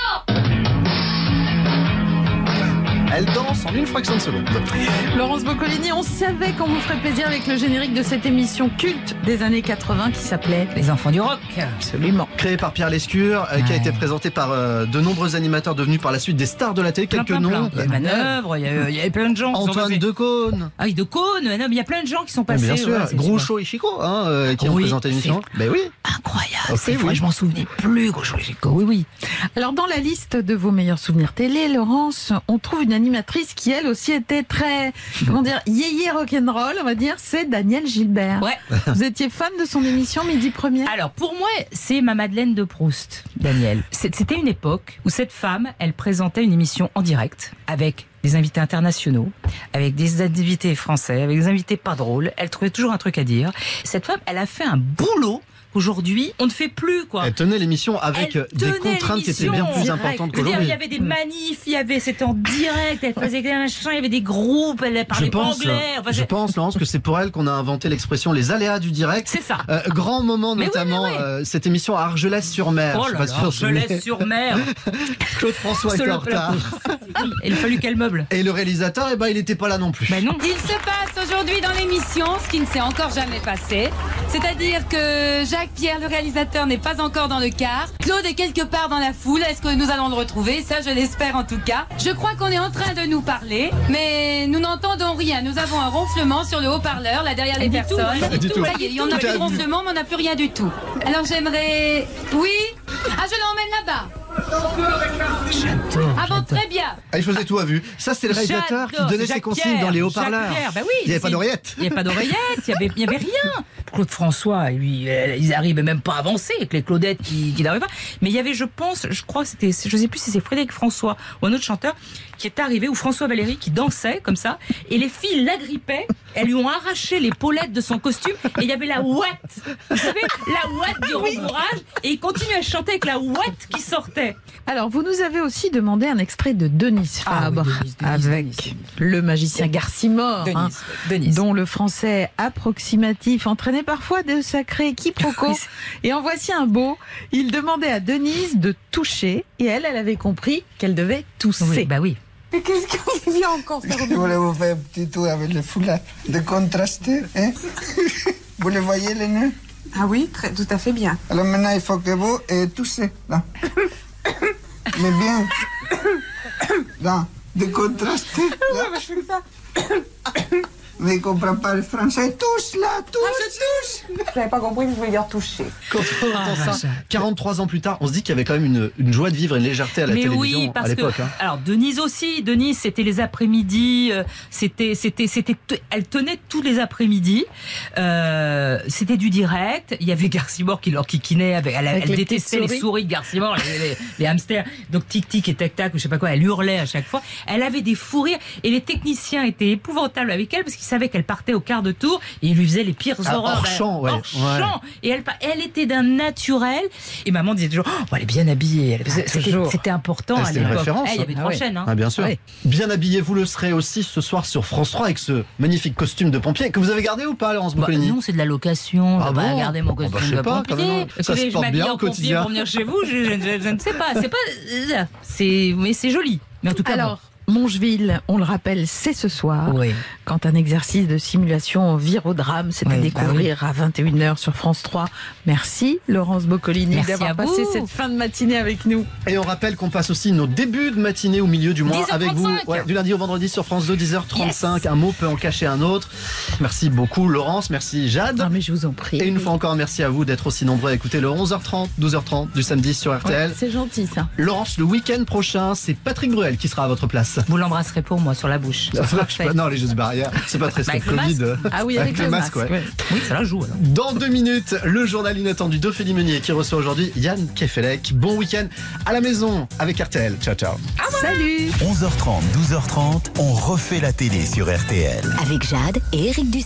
Elle danse en une fraction de seconde. Laurence Boccolini, on savait qu'on vous ferait plaisir avec le générique de cette émission culte des années quatre-vingt qui s'appelait Les enfants du rock. Absolument. Créé par Pierre Lescure, euh, qui a été présenté par euh, de nombreux animateurs devenus par la suite des stars de la télé. Plein, Quelques plein, noms. plein. Il y a Manœuvre, il y, a, il y avait plein de gens. qui sont Antoine passés. Decaune. Ah oui, Decaune. Non, mais il y a plein de gens qui sont Mais passés. bien sûr, ouais, c'est Groucho et Chico, hein, euh, qui ont Oui, présenté l'émission. Ben oui. Incroyable. Ok, C'est vrai, oui. je m'en souvenais plus. Groucho et Chico. Oui, oui. Alors, dans la liste de vos meilleurs souvenirs télé, Laurence, on trouve une animatrice qui, elle aussi, était très, comment dire, yéyé rock'n'roll, on va dire, c'est Danielle Gilbert. Ouais. Vous étiez fan de son émission Midi Première? Alors, pour moi, c'est ma Madeleine de Proust, Danielle. C'est- C'était une époque où cette femme, elle présentait une émission en direct avec des invités internationaux, avec des invités français, avec des invités pas drôles. Elle trouvait toujours un truc à dire. Cette femme, elle a fait un boulot qu'aujourd'hui, on ne fait plus, quoi. Elle tenait l'émission avec Elle des tenait contraintes qui étaient bien l'émission. plus importantes Je veux dire, il qu'aujourd'hui. y avait des manifs, il y avait, c'était en direct, elle faisait un machin, il y avait des groupes, elle Je parlait pas pense, anglais. Enfin, je c'est- pense, Laurence, que c'est pour elle qu'on a inventé l'expression les aléas du direct. C'est ça. Euh, grand moment, Mais oui, notamment, mais oui. euh, cette émission à Argelès-sur-Mer. Oh Je sais là pas là, si vous vous souvenez. Argelès-sur-Mer. Claude François était Selon en retard. Il a fallu qu'elle meuble. Et le réalisateur, eh ben, il n'était pas là non plus. Ben non. Il se passe aujourd'hui dans l'émission ce qui ne s'est encore jamais passé. C'est-à-dire que Jacques-Pierre, le réalisateur, n'est pas encore dans le car. Claude est quelque part dans la foule. Est-ce que nous allons le retrouver? Ça, je l'espère en tout cas. Je crois qu'on est en train de nous parler, mais nous n'entendons rien. Nous avons un ronflement sur le haut-parleur, là derrière les Du tout, personnes. rien du tout. Ça y est, on n'a Tout plus est de à vue. ronflement, mais on n'a plus rien du tout. Alors j'aimerais... Oui? Ah, je l'emmène là-bas. Ah bon, très bien. Ah, il faisait tout à vue. Ça, c'est le réalisateur qui J'adore, donnait c'est ses consignes Jacques-Pierre, dans les haut-parleurs. Jacques-Pierre, bah oui, Il n'y avait pas c'est- d'oreillette. Il n'y avait pas d'oreillette, il n'y avait, il y avait rien. Claude François, lui, euh, ils arrivaient même pas à avancer avec les Claudettes qui, qui n'arrivaient pas. Mais il y avait, je pense, je crois que c'était, je sais plus si c'est Frédéric François ou un autre chanteur qui est arrivé, ou François Valéry qui dansait comme ça, et les filles l'agrippaient, elles lui ont arraché les paulettes de son costume, et il y avait la ouate. Vous savez, la ouate du rembourrage, et il continuait à chanter avec la ouate qui sortait. Alors, vous nous avez aussi demandé un extrait de Denise Ah Fabre oui, Denise, Denise, avec Denise. le magicien Garcimore, Denise, hein, Denise. dont le français approximatif entraînait parfois de sacrés quiproquos. Et en voici un beau. Il demandait à Denise de toucher, et elle, elle avait compris qu'elle devait tousser. Oui, bah oui. Mais qu'est-ce qu'il vient encore faire? Je voulais vous faire un petit tour avec le foulard de contrasté. Hein? Vous les voyez, les nœuds? Ah oui, très, tout à fait bien. Alors maintenant, il faut que vous euh, toussez, là. Mais bien. Là, de contrasté. Là. je fais ça. Mais il ne comprend pas le français. Touche, là, touche, touche. Je n'avais pas compris que je voulais dire toucher. Quand on entend Ah, ça, quarante-trois ans plus tard, on se dit qu'il y avait quand même une, une joie de vivre, une légèreté à la Mais télévision oui, à parce que l'époque. hein. alors Denise aussi, Denise, c'était les après-midi, euh, c'était, c'était, c'était, t- elle tenait tous les après-midi. Euh, c'était du direct. Il y avait Garcimore qui leur kikinait, avec, elle, Avec elle les détestait petites les souris. souris de Garcimore, les, les- les hamsters. Donc tic tic et tac tac, ou je sais pas quoi. Elle hurlait à chaque fois. Elle avait des fous rires et les techniciens étaient épouvantables avec elle parce qu'ils savaient qu'elle partait au quart de tour et ils lui faisaient les pires Ah, horreurs. hors Ben, champ, ouais. hors Ouais. champ. Et elle, elle était d'un naturel. Et maman disait toujours, oh, elle est bien habillée. Elle- C'était, toujours. c'était important Ah, à c'était une l'époque. référence, Eh, il y avait hein. trois Ah oui. chaînes. Hein. Ah, bien sûr. Oui. Bien habillé, vous le serez aussi ce soir sur France trois avec ce magnifique costume de pompier que vous avez gardé ou pas, Laurence Bah, Boccolini? non, c'est de la location. Ah Je vais pas bon garder mon Ah bah, costume je sais de pas, quand pompier. même. Ça Écoutez, se je porte m'habille bien au en pompier quotidien. pour venir chez vous. Je, je- je- je ne sais pas. C'est pas. C'est, mais c'est joli. Mais en tout cas, Alors, Mongeville, on le rappelle, c'est ce soir. Oui. Quand un exercice de simulation vire au drame, c'est à Oui, bah découvrir à vingt et une heures sur France trois. Merci Laurence Boccolini Merci d'avoir à passé vous. cette fin de matinée avec nous. Et on rappelle qu'on passe aussi nos débuts de matinée au milieu du mois dix heures avec vous. trente-cinq. Ouais, du lundi au vendredi sur France deux, dix heures trente-cinq. Un mot peut en cacher un autre. Merci beaucoup Laurence, merci Jade. Non mais je vous en prie. Et une fois encore, merci à vous d'être aussi nombreux à écouter le onze heures trente, douze heures trente du samedi sur R T L. Ouais, c'est gentil ça. Laurence, le week-end prochain, c'est Patrick Bruel qui sera à votre place. vous l'embrasserez pour moi sur la bouche. Je sais pas, non, les gestes barrières, c'est pas très Bah, avec stop le Covid. Ah oui, avec, le le masque, masque. ouais. ouais. Oui, ça la joue alors. Dans deux minutes, le journal inattendu d'Ophélie Meunier qui reçoit aujourd'hui Yann Kefelec. Bon week-end à la maison avec R T L. Ciao, ciao. Salut. onze heures trente, douze heures trente, on refait la télé sur R T L. Avec Jade et Eric Dussard.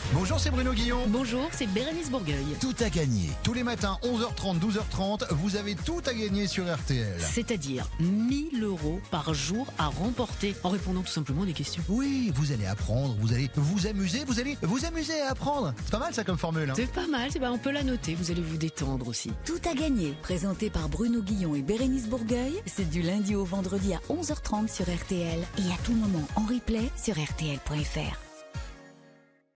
Bonjour, c'est Bruno Guillon. Bonjour, c'est Bérénice Bourgueil. Tout à gagner. Tous les matins, onze heures trente, douze heures trente, vous avez tout à gagner sur R T L. C'est-à-dire mille euros par jour à remporter en répondant tout simplement des questions. Oui, vous allez apprendre, vous allez vous amuser, vous allez vous amuser à apprendre. C'est pas mal ça comme formule. Hein. C'est pas mal, c'est pas, on peut la noter, vous allez vous détendre aussi. Tout à gagner, présenté par Bruno Guillon et Bérénice Bourgueil, c'est du lundi au vendredi à onze heures trente sur R T L et à tout moment en replay sur R T L point F R.